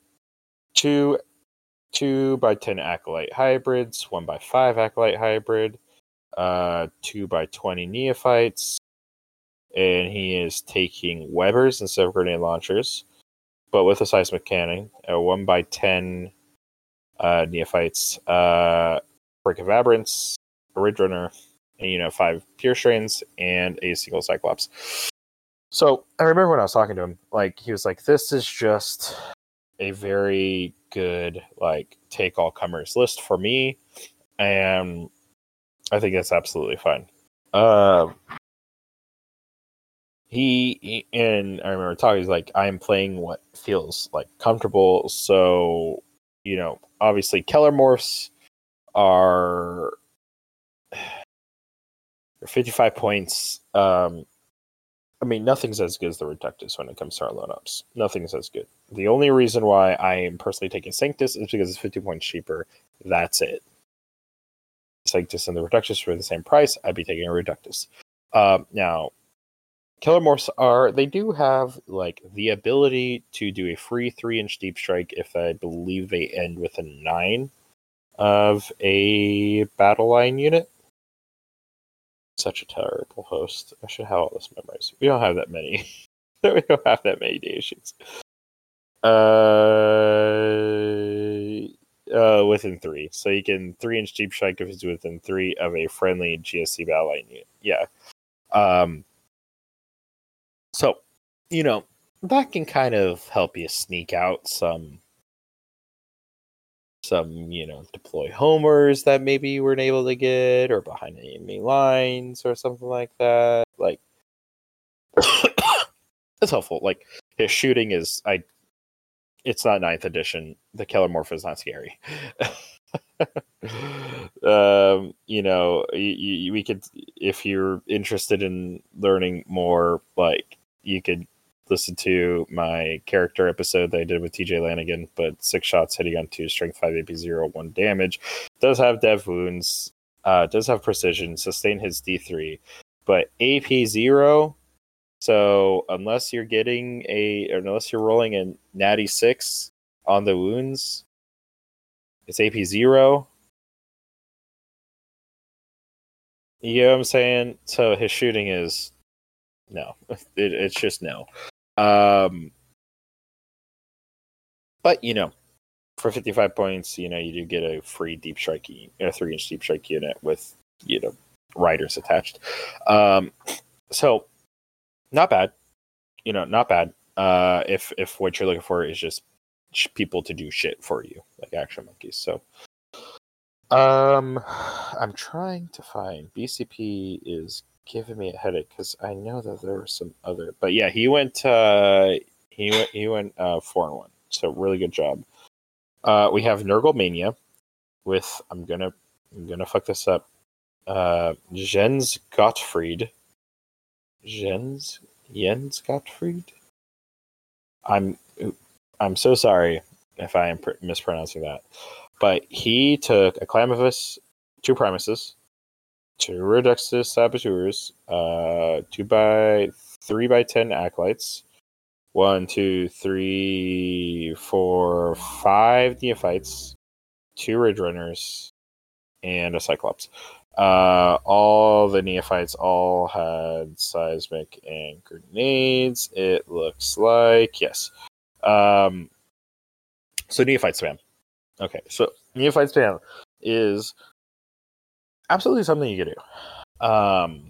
Speaker 1: 2x10 Acolyte hybrids, 1x5 Acolyte hybrid, 2x20 Neophytes, and he is taking Webbers instead of grenade launchers, but with a seismic cannon, a 1x10 Neophytes, Break of Aberrants, a Ridge Runner, and 5 Pure Strains, and a single Cyclops. So I remember when I was talking to him, like, he was like, this is just a very good, like, take all comers list for me, and I think that's absolutely fine. He and I remember talking, he's like, I'm playing what feels like comfortable. So, obviously Kellermorphs are 55 points. I mean, nothing's as good as the Reductus when it comes to our load-ups. Nothing's as good. The only reason why I am personally taking Sanctus is because it's 50 points cheaper. That's it. Sanctus and the Reductus for the same price, I'd be taking a Reductus. Now, Kellermorphs they do have like the ability to do a free 3-inch deep strike if I believe they end with a 9 of a battle line unit. Such a terrible host. I should have all this memorized. We don't have that many. We don't have that many day sheets. also within 3. So you can 3-inch Deep Strike if it's within 3 of a friendly GSC battle line unit. Yeah. So, that can kind of help you sneak out some deploy homers that maybe you weren't able to get, or behind enemy lines or something like that. Like, it's helpful. Like, his shooting is, it's not 9th edition. The Kellermorph is not scary. We could, if you're interested in learning more, like, you could listen to my character episode that I did with TJ Lanigan, but 6 shots hitting on 2, strength 5, AP 0, 1 damage. Does have dev wounds, does have precision, sustain hits D3, but AP 0. So unless you're rolling a natty 6 on the wounds, it's AP 0. You know what I'm saying? So his shooting is no. It's just no. But for 55 points, you do get a free deep strike, a 3-inch deep strike unit with riders attached. So not bad. Not bad. If what you're looking for is just people to do shit for you, like Action Monkeys. So I'm trying to find, BCP is giving me a headache because I know that there were some other, but yeah, he went 4-1, so really good job. We have Nurgle Mania with, I'm gonna fuck this up, Jens Gottfried. Jens Gottfried. I'm so sorry if I am mispronouncing that. But he took a Clamavus, 2 Primuses, 2 Reduxus Saboteurs, 3x10 Acolytes, 1, 2, 3, 4, 5 Neophytes, 2 Ridge Runners, and a Cyclops. All the Neophytes all had seismic and grenades. It looks like, yes. So Neophyte spam. Okay, so Neophyte spam is absolutely something you can do.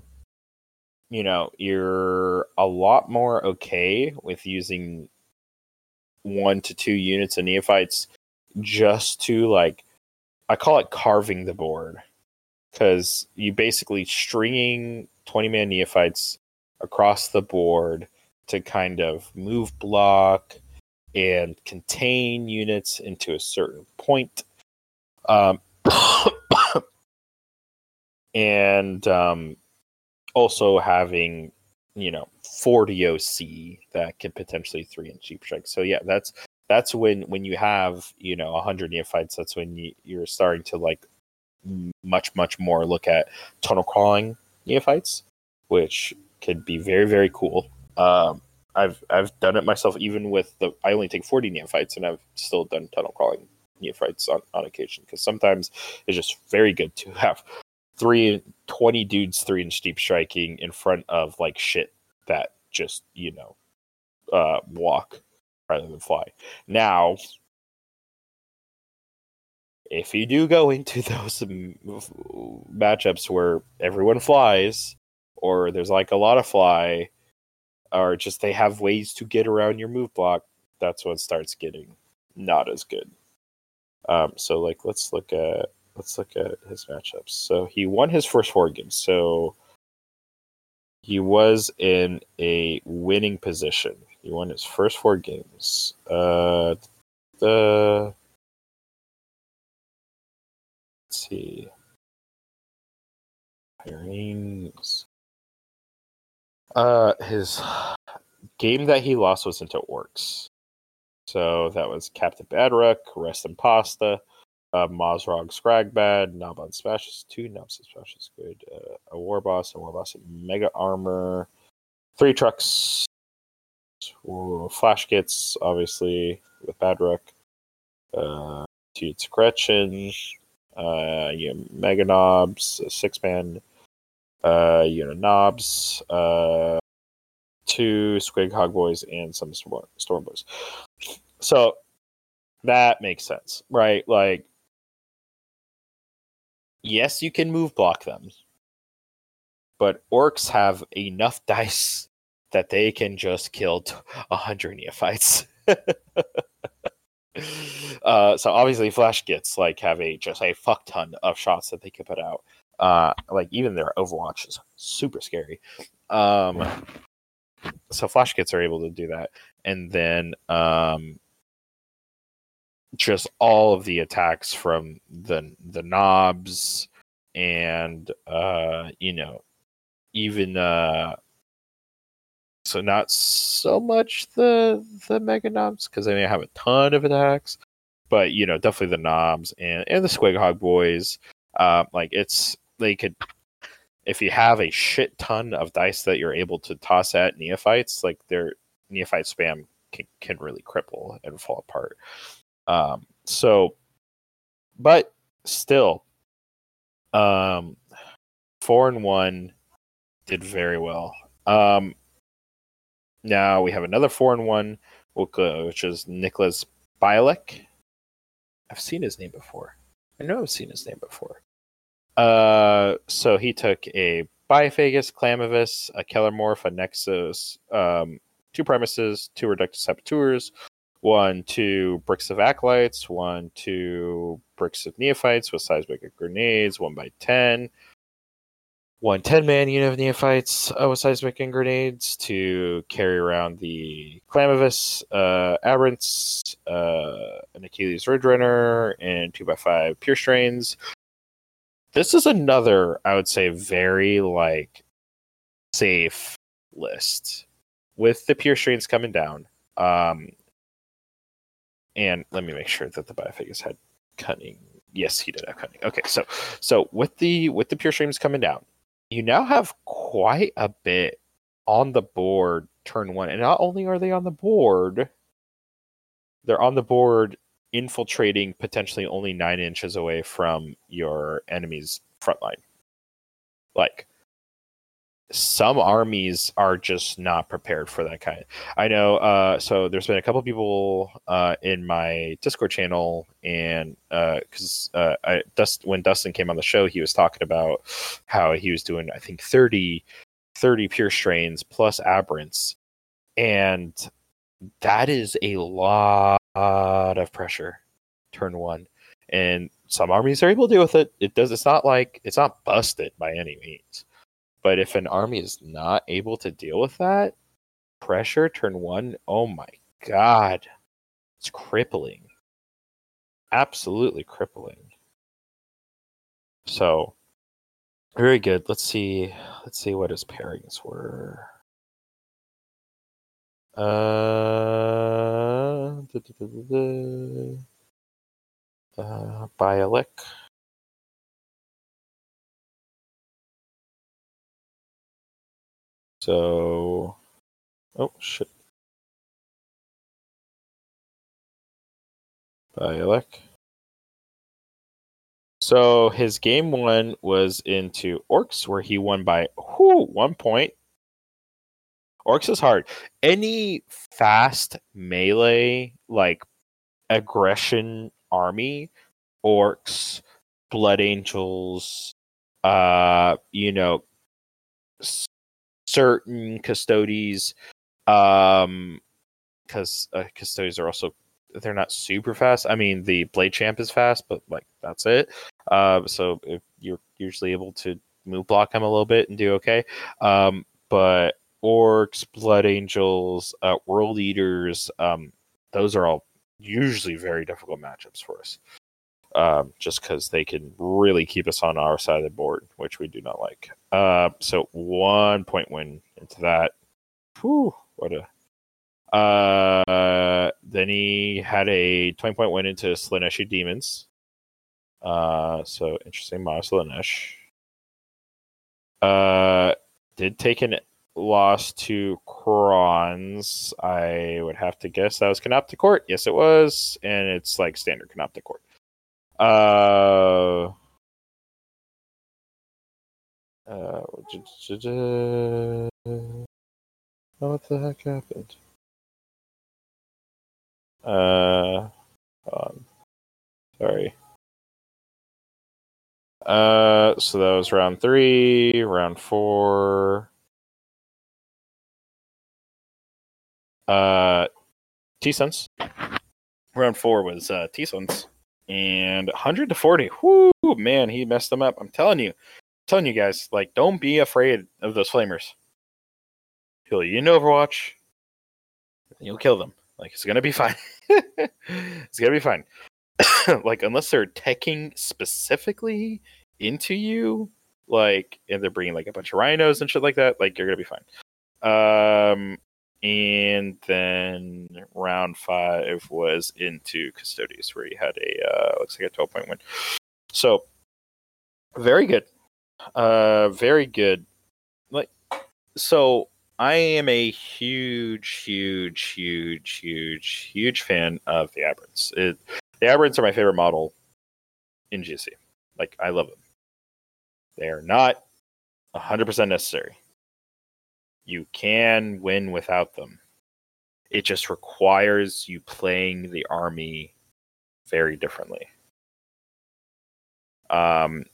Speaker 1: You're a lot more okay with using 1 to 2 units of Neophytes just to, like, I call it carving the board, because you basically stringing 20-man Neophytes across the board to kind of move block and contain units into a certain point. And also having 40 OC that could potentially 3-inch deep strike. So yeah, that's when you have 100 Neophytes. That's when you're starting to, like, much more look at tunnel crawling Neophytes, which could be very, very cool. I've done it myself, even with I only take 40 Neophytes, and I've still done tunnel crawling Neophytes on occasion, because sometimes it's just very good to have 20 dudes 3-inch deep striking in front of, like, shit that just walk rather than fly. Now, if you do go into those matchups where everyone flies, or there's, like, a lot of fly, or just they have ways to get around your move block, that's when it starts getting not as good. So, like, let's look at his matchups. So he won his first 4 games. So he was in a winning position. He won his first 4 games. Let's see. Pairings. His game that he lost was into Orcs. So that was Captain Badrock, Rest and Pasta, Mozrog Scragbad, Nob on Smashes 2, Nobs on Smashes good, a Warboss in Mega Armor, 3 trucks, Flash Kits, obviously, with Badrock, 2 Gretchen, Mega Knobs, 6-man, Knobs, 2 Squig Hog Boys, and some Storm Boys. So that makes sense, right? Like, yes, you can move block them, but orcs have enough dice that they can just kill 100 neophytes. So obviously Flash gets like have just a fuck ton of shots that they can put out. Like even their Overwatch is super scary. So Flash Gits are able to do that, and then just all of the attacks from the knobs, and even so not so much the mega knobs because they have a ton of attacks, but definitely the knobs and the Squig Hog boys. Like they could, if you have a shit ton of dice that you're able to toss at neophytes, like their neophyte spam can really cripple and fall apart. So, but still, 4-1 did very well. Now we have another 4-1, which is Nicholas Bialek. I've seen his name before. I know I've seen his name before. So he took a Biophagus, Clamavus, a Kellermorph, a Nexus, 2 Premises, 2 Reductus Saboteurs, 2 Bricks of Acolytes, 2 Bricks of Neophytes with Seismic Grenades, 1x10, 1 10-man unit of Neophytes with Seismic and Grenades to carry around the Clamavus, Aberrants, an Achilles Ridge-Runner, and 2x5 Pure Strains. This is another, I would say, very safe list with the Pure Strains coming down. And let me make sure that the Biophagus had Cunning. Yes, he did have Cunning. Okay, so with the Pure Strains coming down, you now have quite a bit on the board turn 1. And not only are they on the board, they're on the board infiltrating potentially only 9 inches away from your enemy's front line. Like, some armies are just not prepared for that kind. I know. So there's been a couple people in my Discord channel, and because when Dustin came on the show, he was talking about how he was doing, I think, 30 Pure Strains plus Aberrants, and that is a lot of pressure turn 1, and some armies are able to deal with it. It's not busted by any means. But if an army is not able to deal with that pressure turn 1, oh my god, it's crippling. Absolutely crippling. So very good. Let's see what his pairings were. Bialek. So, oh shit. Bialek. So his game 1 was into Orcs, where he won by 1 point. Orcs is hard. Any fast melee, like aggression army, Orcs, Blood Angels, certain Custodes, because Custodes are also, they're not super fast. I mean, the Blade Champ is fast, but that's it. So if you're usually able to move block him a little bit and do okay. But Orcs, Blood Angels, World Eaters, those are all usually very difficult matchups for us. Just because they can really keep us on our side of the board, which we do not like. So 1 point win into that. Whew, what a. Then he had a 20-point win into Slaaneshi Demons. So interesting, Maya Slaanesh. Did take an loss to Crons. I would have to guess that was Canoptic Court. Yes, it was, and it's like standard Canoptic Court. What the heck happened? Sorry. So that was round 3. Round 4. T-Sense. Round 4 was T-Sense. And 100-40. Whoo, man, he messed them up. I'm telling you guys, like, don't be afraid of those flamers. He'll you in Overwatch, you'll kill them. Like, it's gonna be fine. It's gonna be fine. Like, unless they're teching specifically into you, like, and they're bringing like a bunch of rhinos and shit like that, like, you're gonna be fine. And then round 5 was into Custodius, where he had a looks like a 12-point win. So very good, very good. Like, so I am a huge fan of the Aberrants. The Aberrants are my favorite model in GSC. Like, I love them. They are not 100% necessary. You can win without them. It just requires you playing the army very differently. I'm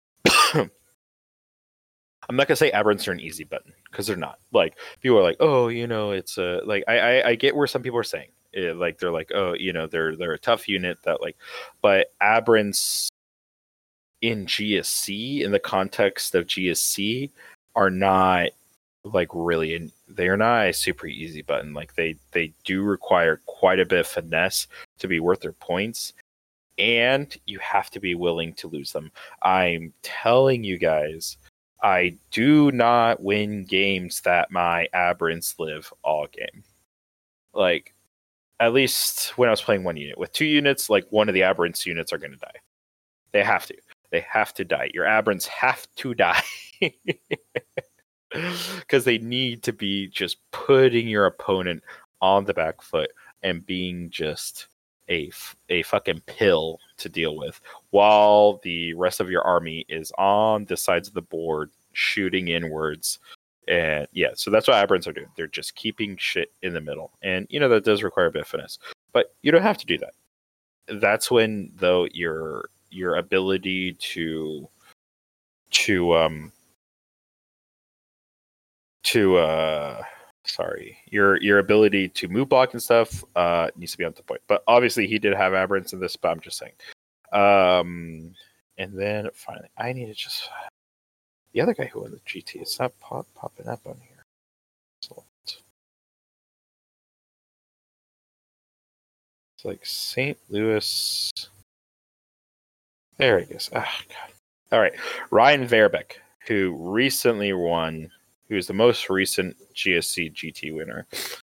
Speaker 1: not gonna say Aberrants are an easy button, because they're not. Like, people are like, oh, it's a like. I get where some people are saying, like, they're like, oh, they're a tough unit that, like, but Aberrants in GSC, in the context of GSC, are not like really they are not a super easy button. Like, they do require quite a bit of finesse to be worth their points, and you have to be willing to lose them. I'm telling you guys, I do not win games that my Aberrants live all game. Like, at least when I was playing one unit. With 2 units, like, one of the Aberrants units are going to die. They have to. They have to die. Your Aberrants have to die. Because they need to be just putting your opponent on the back foot and being just a fucking pill to deal with, while the rest of your army is on the sides of the board shooting inwards. And yeah, so that's what Aberrants are doing. They're just keeping shit in the middle. And that does require a bit of finesse. But you don't have to do that. That's when, though, your ability your ability to move block and stuff needs to be on the point. But obviously he did have Aberrants in this, but I'm just saying. And then finally, I need to just the other guy who won the GT. It's not popping up on here. It's like St. Louis. There he goes. Oh, God. All right, Ryan Verbeek, who recently won. Who's the most recent GSC GT winner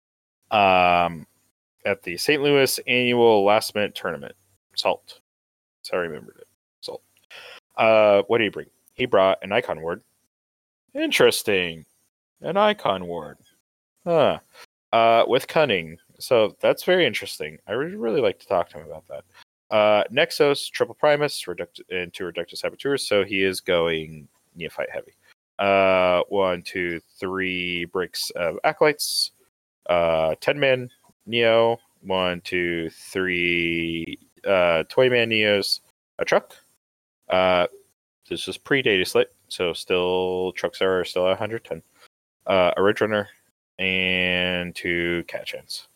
Speaker 1: at the St. Louis annual last minute tournament. Salt. That's how I remembered it. Salt. What did he bring? He brought an icon ward. Interesting. An icon ward. Huh. With cunning. So that's very interesting. I would really like to talk to him about that. Nexos, Triple Primus, into Reductus Saboteurs. So he is going Neophyte heavy. 1, 2, 3 bricks of Acolytes. 10-man Neo. 1, 2, 3 20-man Neos. A truck. This is pre-data slit, so still trucks are still at 110. A Ridge Runner and 2 Catchants.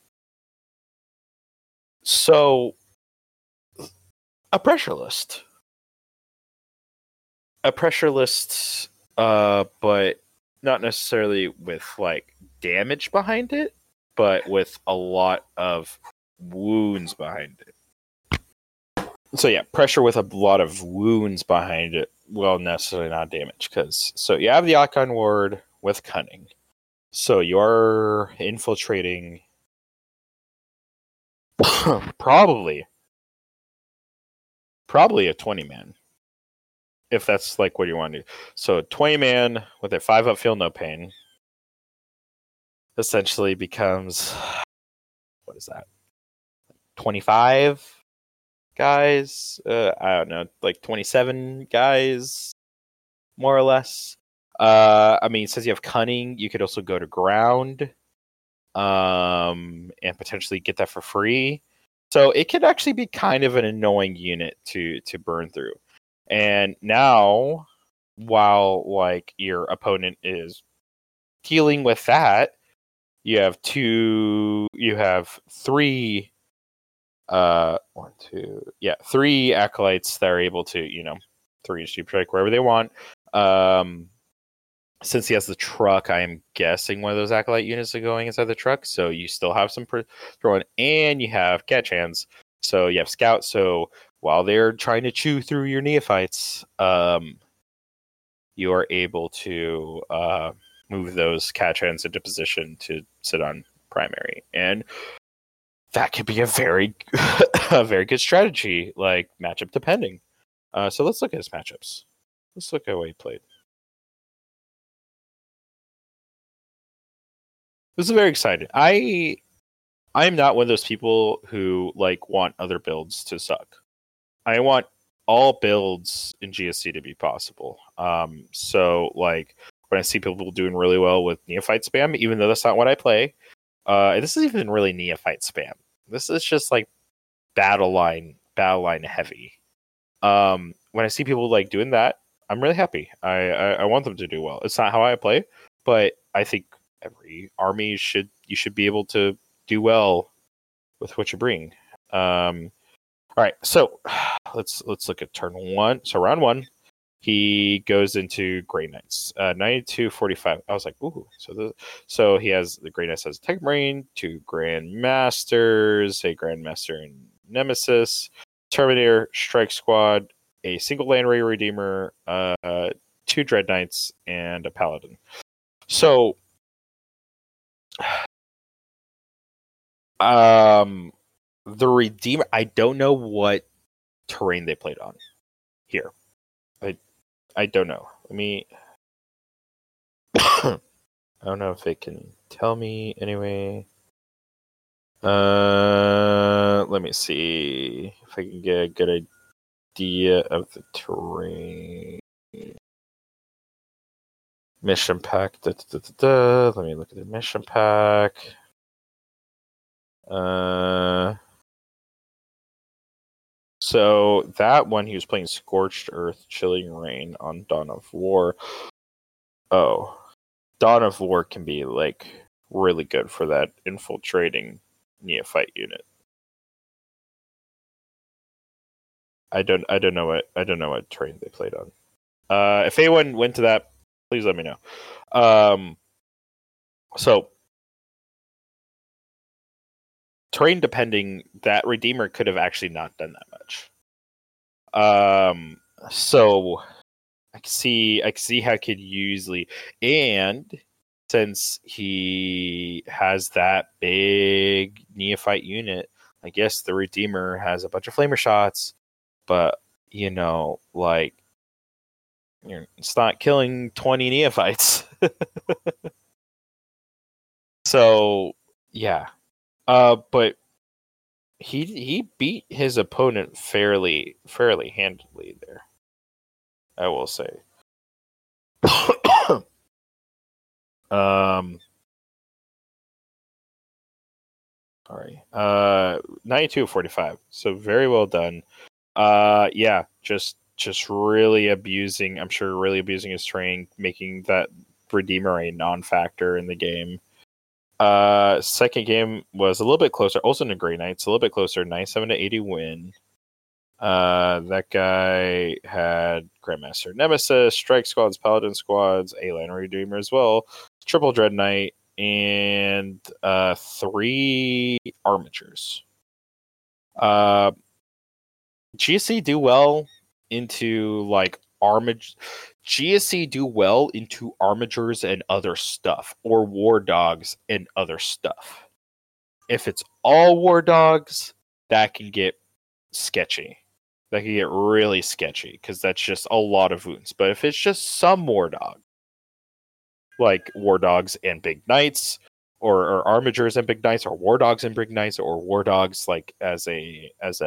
Speaker 1: So a pressure list. But not necessarily with like damage behind it, but with a lot of wounds behind it. So yeah, pressure with a lot of wounds behind it. Well, necessarily not damage, because so you have the icon ward with cunning. So you're infiltrating probably a 20-man. If that's like what you want to do. So 20-man with a 5-up feel no pain essentially becomes, what is that? 25 guys? I don't know, like 27 guys, more or less. I mean, it says you have cunning. You could also go to ground, and potentially get that for free. So it could actually be kind of an annoying unit to burn through. And now, while like your opponent is dealing with that, you have three three acolytes that are able to, 3 HP strike wherever they want. Since he has the truck, I am guessing one of those acolyte units are going inside the truck, so you still have some throwing, and you have catch hands, so you have scout. So while they're trying to chew through your neophytes, you are able to move those catch hands into position to sit on primary, and that could be a very a very good strategy, like matchup depending. So let's look at his matchups. Let's look at what he played. This is very exciting. I am not one of those people who like want other builds to suck. I want all builds in GSC to be possible. So like when I see people doing really well with neophyte spam, even though that's not what I play, this is even really neophyte spam. This is just like battle line heavy. When I see people like doing that, I'm really happy. I want them to do well. It's not how I play, but I think every army you should be able to do well with what you bring. All right, so let's look at turn 1. So round 1, he goes into Grey Knights. 92-45. I was like, ooh. So he has the Grey Knights has Tech Marine, 2 Grandmasters, a Grandmaster and Nemesis, Terminator, Strike Squad, a single Land Ray Redeemer, 2 Dread Knights, and a Paladin. So the Redeemer, I don't know what terrain they played on here. I don't know. Let me I don't know if they can tell me anyway. Let me see if I can get a good idea of the terrain. Mission pack. Let me look at the mission pack. So that one, he was playing Scorched Earth, Chilling Rain on Dawn of War. Oh, Dawn of War can be like really good for that infiltrating neophyte unit. I don't know what terrain they played on. If anyone went to that, please let me know. So terrain depending, that Redeemer could have actually not done that much. So I can see how it could usually, and since he has that big neophyte unit, I guess the Redeemer has a bunch of flamer shots, but like it's not killing 20 neophytes. So yeah, but he beat his opponent fairly handily there, I will say. Sorry. 92-45. So very well done. Yeah, just really abusing. I'm sure really abusing his terrain, making that Redeemer a non-factor in the game. Second game was a little bit closer, also in the Grey Knights, a little bit closer, 97-80 win. That guy had Grandmaster Nemesis, Strike Squads, Paladin Squads, a Land Redeemer as well, Triple Dread Knight, and 3 Armatures. GSC do well into like GSC do well into Armatures and other stuff, or War Dogs and other stuff. If it's all War Dogs, that can get sketchy. That can get really sketchy because that's just a lot of wounds. But if it's just some War Dog, like War Dogs and Big Knights, or Armatures and Big Knights, or War Dogs and Big Knights, or War Dogs like as a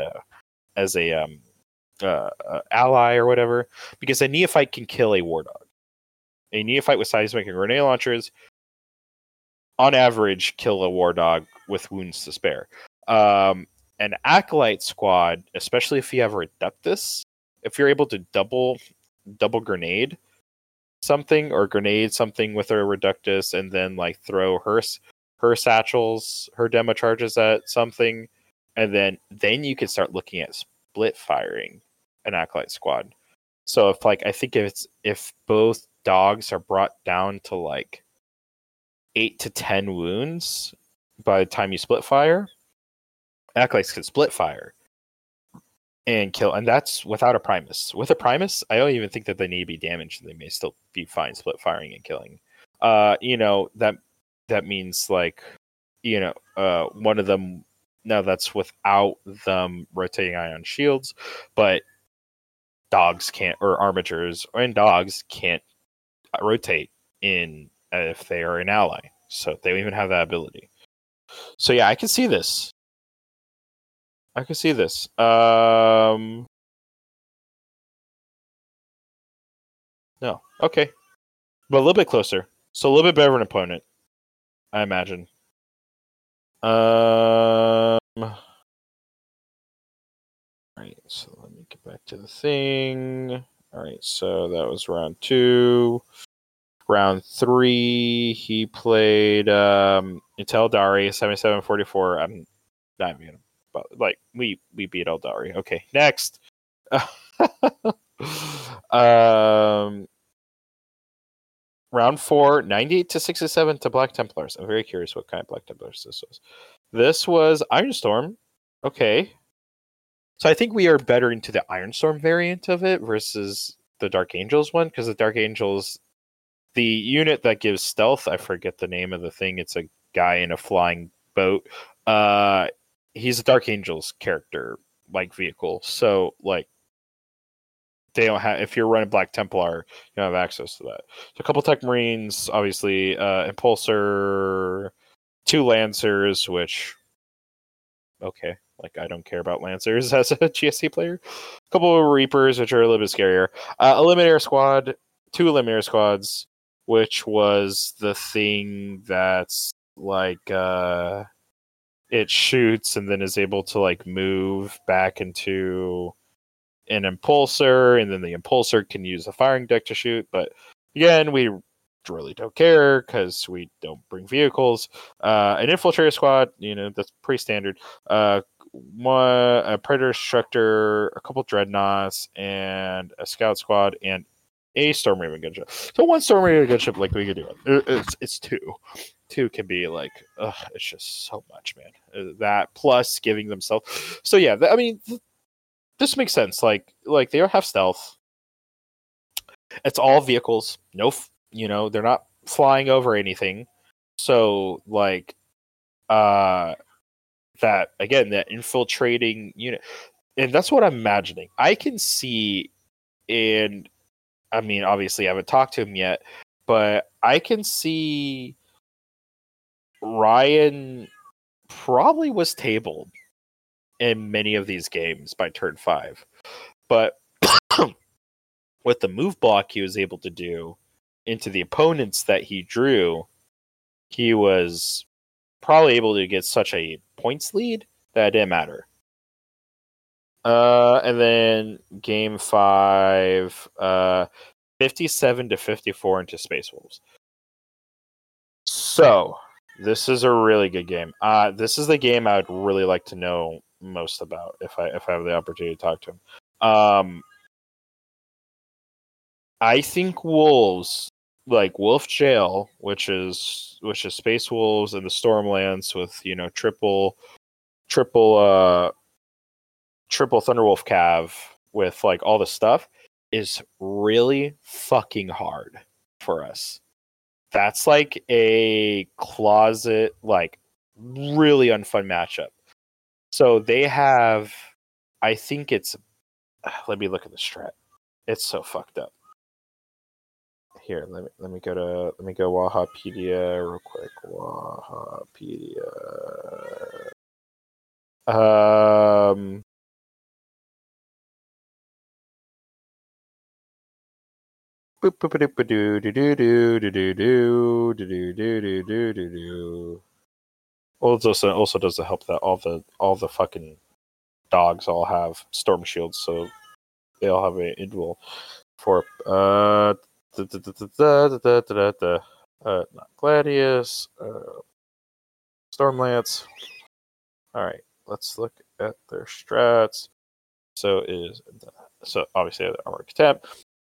Speaker 1: ally or whatever, because a neophyte can kill a War Dog. A neophyte with seismic and grenade launchers, on average, kill a War Dog with wounds to spare. An Acolyte squad, especially if you have Redeptus, if you're able to double grenade something or grenade something with her Reductus and then like throw her satchels, her demo charges at something, and then you can start looking at split firing an Acolyte squad. So if like I think if both dogs are brought down to like 8 to 10 wounds by the time you split fire, Acolytes can split fire and kill, and that's without a Primus. With a Primus, I don't even think that they need to be damaged. They may still be fine split firing and killing. That means like, one of them. Now that's without them rotating ion shields, but dogs can't, or armatures and dogs can't rotate in if they are an ally. So they don't even have that ability. So yeah, I can see this. No. Okay. But a little bit closer. So a little bit better of an opponent, I imagine. Alright, so let me get back to the thing. Alright, so that was round 2. Round 3, he played Eldari 77-44. I'm not even, but like we beat Eldari. Okay, next. Round 4, 98-67 to Black Templars. I'm very curious what kind of Black Templars this was. This was Ironstorm. Okay. So I think we are better into the Ironstorm variant of it versus the Dark Angels one, because the Dark Angels, the unit that gives stealth, I forget the name of the thing. It's a guy in a flying boat. He's a Dark Angels character, like vehicle. So like they don't have, if you're running Black Templar, you don't have access to that. So a couple Tech Marines, obviously, Impulsor, 2 Lancers, which, okay, like I don't care about Lancers as a GSC player. A couple of Reapers, which are a little bit scarier. Eliminator Squad, 2 Eliminator Squads, which was the thing that's like it shoots and then is able to like move back into an Impulsor, and then the Impulsor can use a firing deck to shoot. But again, we really don't care because we don't bring vehicles. An Infiltrator Squad, that's pretty standard. A Predator Instructor, a couple Dreadnoughts, and a Scout Squad, and a Storm Raven gunship. So 1 Storm Raven gunship, like we could do it. It's 2. 2 can be like, it's just so much, man. That plus giving themselves. So yeah, this makes sense. Like they don't have stealth. It's all vehicles. No, they're not flying over anything. So like, that again, that infiltrating unit, and that's what I'm imagining. I can see, and I mean, obviously, I haven't talked to him yet, but I can see Ryan probably was tabled in many of these games by turn 5, but with the move block he was able to do into the opponents that he drew, he was probably able to get such a points lead that it didn't matter. And then game 5, 57-54 into Space Wolves. So this is a really good game. This is the game I would really like to know most about if I have the opportunity to talk to him. I think Wolves, like Wolf Jail, which is Space Wolves and the Stormlands with triple Thunderwolf Cav with like all the stuff, is really fucking hard for us. That's like a closet, like really unfun matchup. So they have, I think it's, let me look at the strat. It's so fucked up. Here, let me go Wahapedia real quick. Wahapedia. Well, it also doesn't help that all the fucking dogs all have storm shields, so They all have a dual for not Gladius, Stormlance. All right, let's look at their strats. So obviously the Armor Contempt.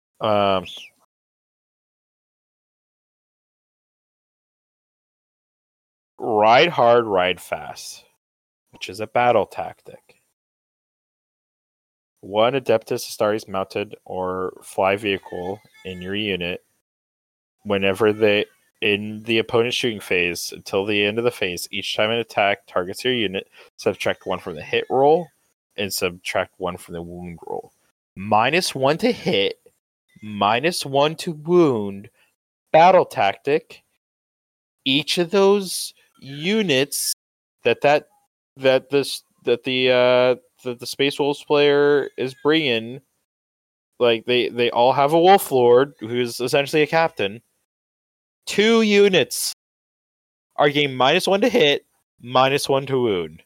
Speaker 1: Ride hard, ride fast, which is a battle tactic. 1 Adeptus Astartes mounted or fly vehicle in your unit. Whenever in the opponent's shooting phase until the end of the phase, each time an attack targets your unit, subtract 1 from the hit roll and subtract 1 from the wound roll. -1 to hit, -1 to wound. Battle tactic. Each of those units that the Space Wolves player is bringing, like they all have a Wolf Lord who's essentially a captain. 2 units are getting -1 to hit, -1 to wound.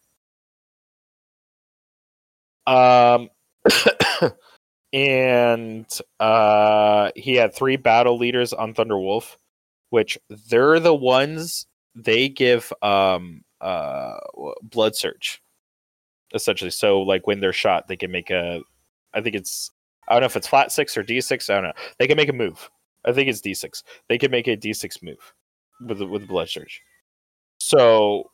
Speaker 1: And he had 3 battle leaders on Thunderwolf, which they're the ones they give blood surge, essentially. So like when they're shot, they can make I don't know if it's flat 6 or D6. I don't know. They can make a move. I think it's D6. They can make a D6 move with blood surge. So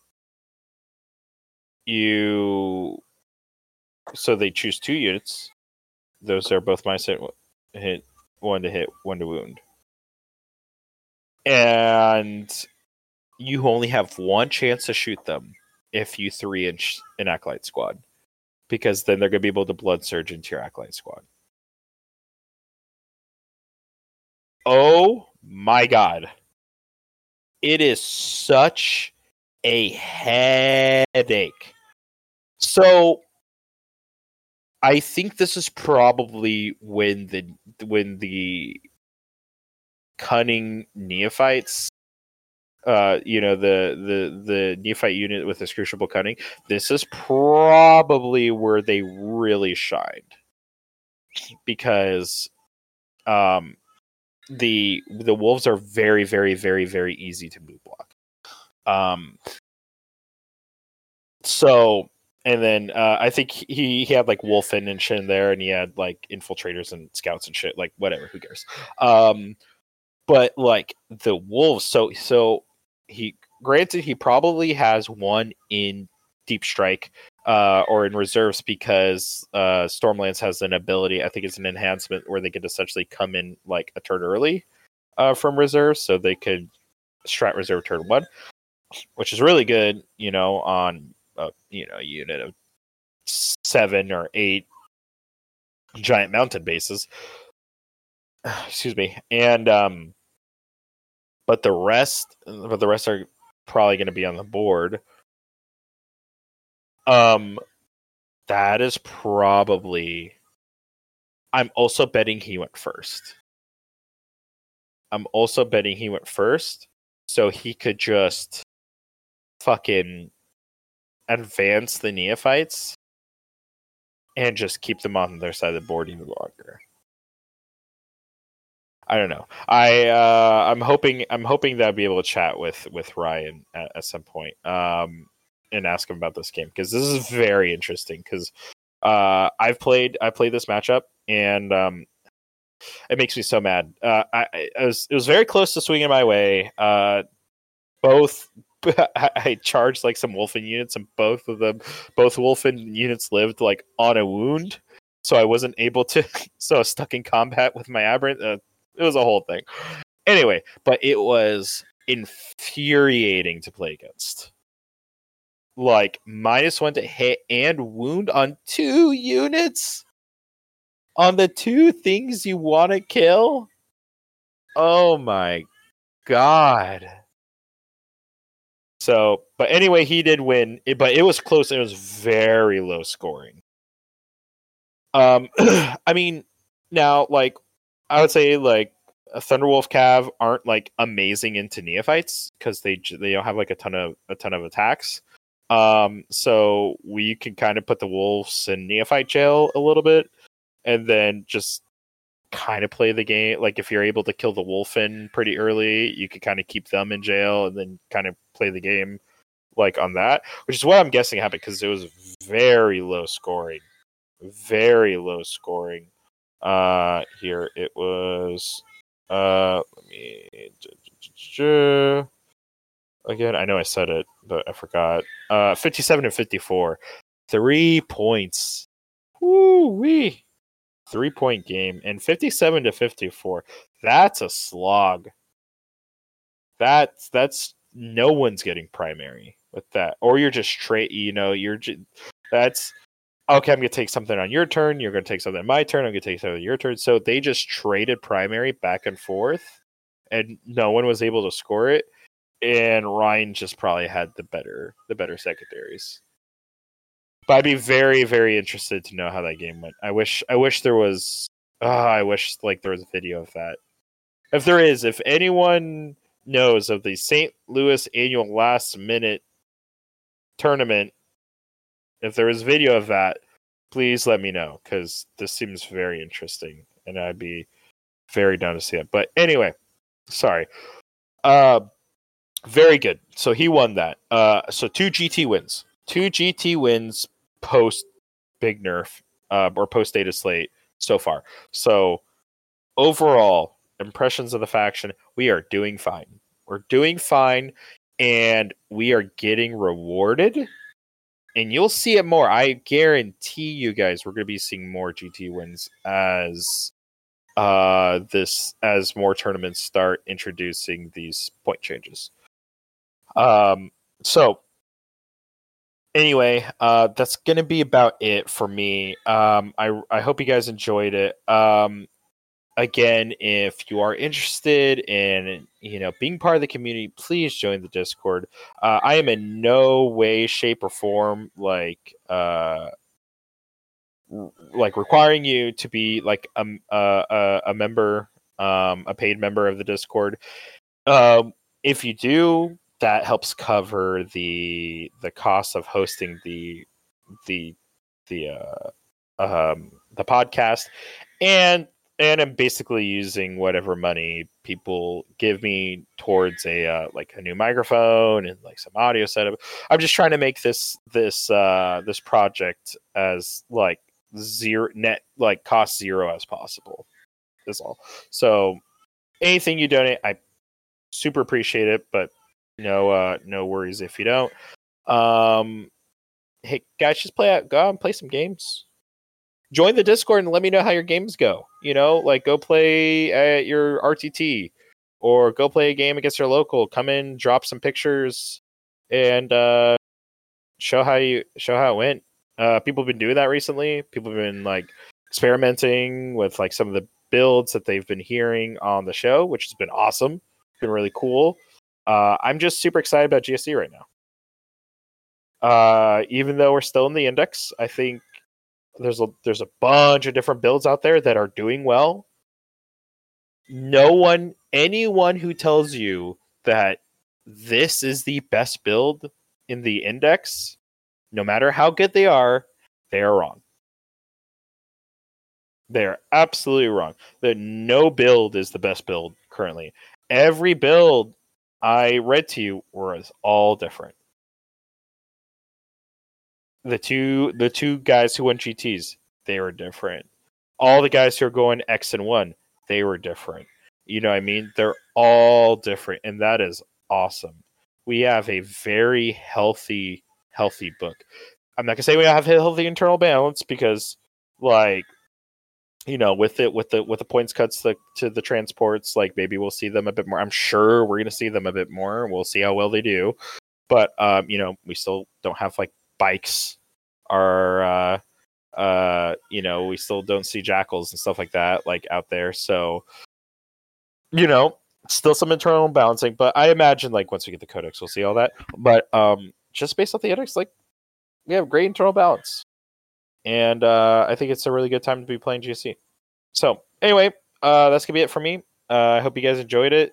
Speaker 1: they choose 2 units. Those are both hit 1 to hit, 1 to wound. And you only have 1 chance to shoot them if you 3-inch an Acolyte squad. Because then they're going to be able to blood surge into your Acolyte squad. Oh my god. It is such a headache. So I think this is probably when the cunning neophytes, the neophyte unit with this crucible cunning, this is probably where they really shined, because the wolves are very, very, very, very easy to move block. So. And then I think he had like Wolfen and shit in there, and he had like infiltrators and scouts and shit. Like whatever, who cares? But like the wolves, so he probably has 1 in Deep Strike or in reserves, because Stormlance has an ability. I think it's an enhancement where they could essentially come in like a turn early from reserves, so they could strat reserve turn 1, which is really good. On a unit of 7 or 8 giant mountain bases. Excuse me. And but the rest are probably going to be on the board. That is probably. I'm also betting he went first. So he could just fucking advance the neophytes and just keep them on their side of the board even longer. I don't know. I'm hoping that I'll be able to chat with Ryan at some point and ask him about this game, because this is very interesting. Because I played this matchup, and it makes me so mad. It was very close to swinging my way. Both. I charged like some Wolfen units, and both Wolfen units lived like on a wound, so I wasn't able to. So I was stuck in combat with my Aberrant. It was a whole thing. Anyway, but it was infuriating to play against. Like -1 to hit and wound on 2 units on the 2 things you want to kill. Oh my god. So, but anyway, he did win, but it was close. It was very low scoring. I mean, now, like, I would say, like, a Thunderwolf Cav aren't like amazing into neophytes, because they don't have like a ton of attacks. So we can kind of put the wolves in neophyte jail a little bit, and then just kind of play the game. Like if you're able to kill the Wolfen pretty early, you could kind of keep them in jail and then kind of play the game like on that, which is what I'm guessing happened because it was very low scoring. Very low scoring. Here it was. Let me again. I know I said it, but I forgot. 57 and 54, 3 points. Woo wee! 3-point game and 57 to 54. That's a slog. That's no one's getting primary with that, or you're just trade. That's okay. I'm gonna take something on your turn. You're gonna take something on my turn. I'm gonna take something on your turn. So they just traded primary back and forth, and no one was able to score it. And Ryan just probably had the better secondaries. But I'd be very, very interested to know how that game went. I wish there was. I wish like there was a video of that. If there is, if anyone knows of the St. Louis annual last minute tournament, if there is video of that, please let me know because this seems very interesting, and I'd be very down to see it. But anyway, sorry. Very good. So he won that. So 2 GT wins. 2 GT wins post Big Nerf or post Data Slate so far. So overall, impressions of the faction, we are doing fine. We're doing fine, and we are getting rewarded. And you'll see it more. I guarantee you guys we're going to be seeing more GT wins as more tournaments start introducing these point changes. So anyway, that's gonna be about it for me. I hope you guys enjoyed it. Again, if you are interested in being part of the community, please join the Discord. I am in no way, shape, or form like requiring you to be like a member, a paid member of the Discord. If you do, that helps cover the cost of hosting the podcast, and I'm basically using whatever money people give me towards a new microphone and like some audio setup. I'm just trying to make this project as like zero net, like cost zero as possible. Is all. So anything you donate, I super appreciate it, but no worries if you don't. Hey guys, just go out and play some games. Join the Discord and let me know how your games go. Go play at your RTT or go play a game against your local. Come in, drop some pictures, and show how it went. People have been doing that recently. People have been like experimenting with like some of the builds that they've been hearing on the show, which has been awesome. It's been really cool. I'm just super excited about GSC right now. Even though we're still in the index, I think there's a bunch of different builds out there that are doing well. Anyone who tells you that this is the best build in the index, no matter how good they are wrong. They are absolutely wrong. No build is the best build currently. Every build I read to you was all different. The two guys who won GTs, they were different. All the guys who are going X and 1, they were different. You know what I mean? They're all different, and that is awesome. We have a very healthy book. I'm not gonna say we have a healthy internal balance because, like, with the points cuts to the transports, like maybe we'll see them a bit more. I'm sure we're gonna see them a bit more. We'll see how well they do, but we still don't have like bikes or we still don't see jackals and stuff like that like out there. So still some internal balancing, but I imagine like once we get the codex we'll see all that. But just based off the index, like we have great internal balance, and I think it's a really good time to be playing GSC. So anyway, that's gonna be it for me. I hope you guys enjoyed it.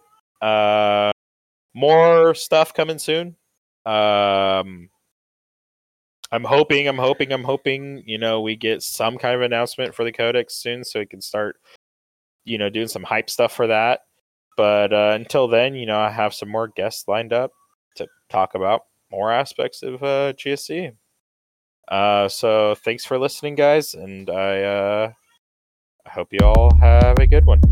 Speaker 1: More stuff coming soon. I'm hoping, we get some kind of announcement for the Codex soon so we can start, doing some hype stuff for that. But until then, I have some more guests lined up to talk about more aspects of GSC. So thanks for listening, guys, and I hope you all have a good one.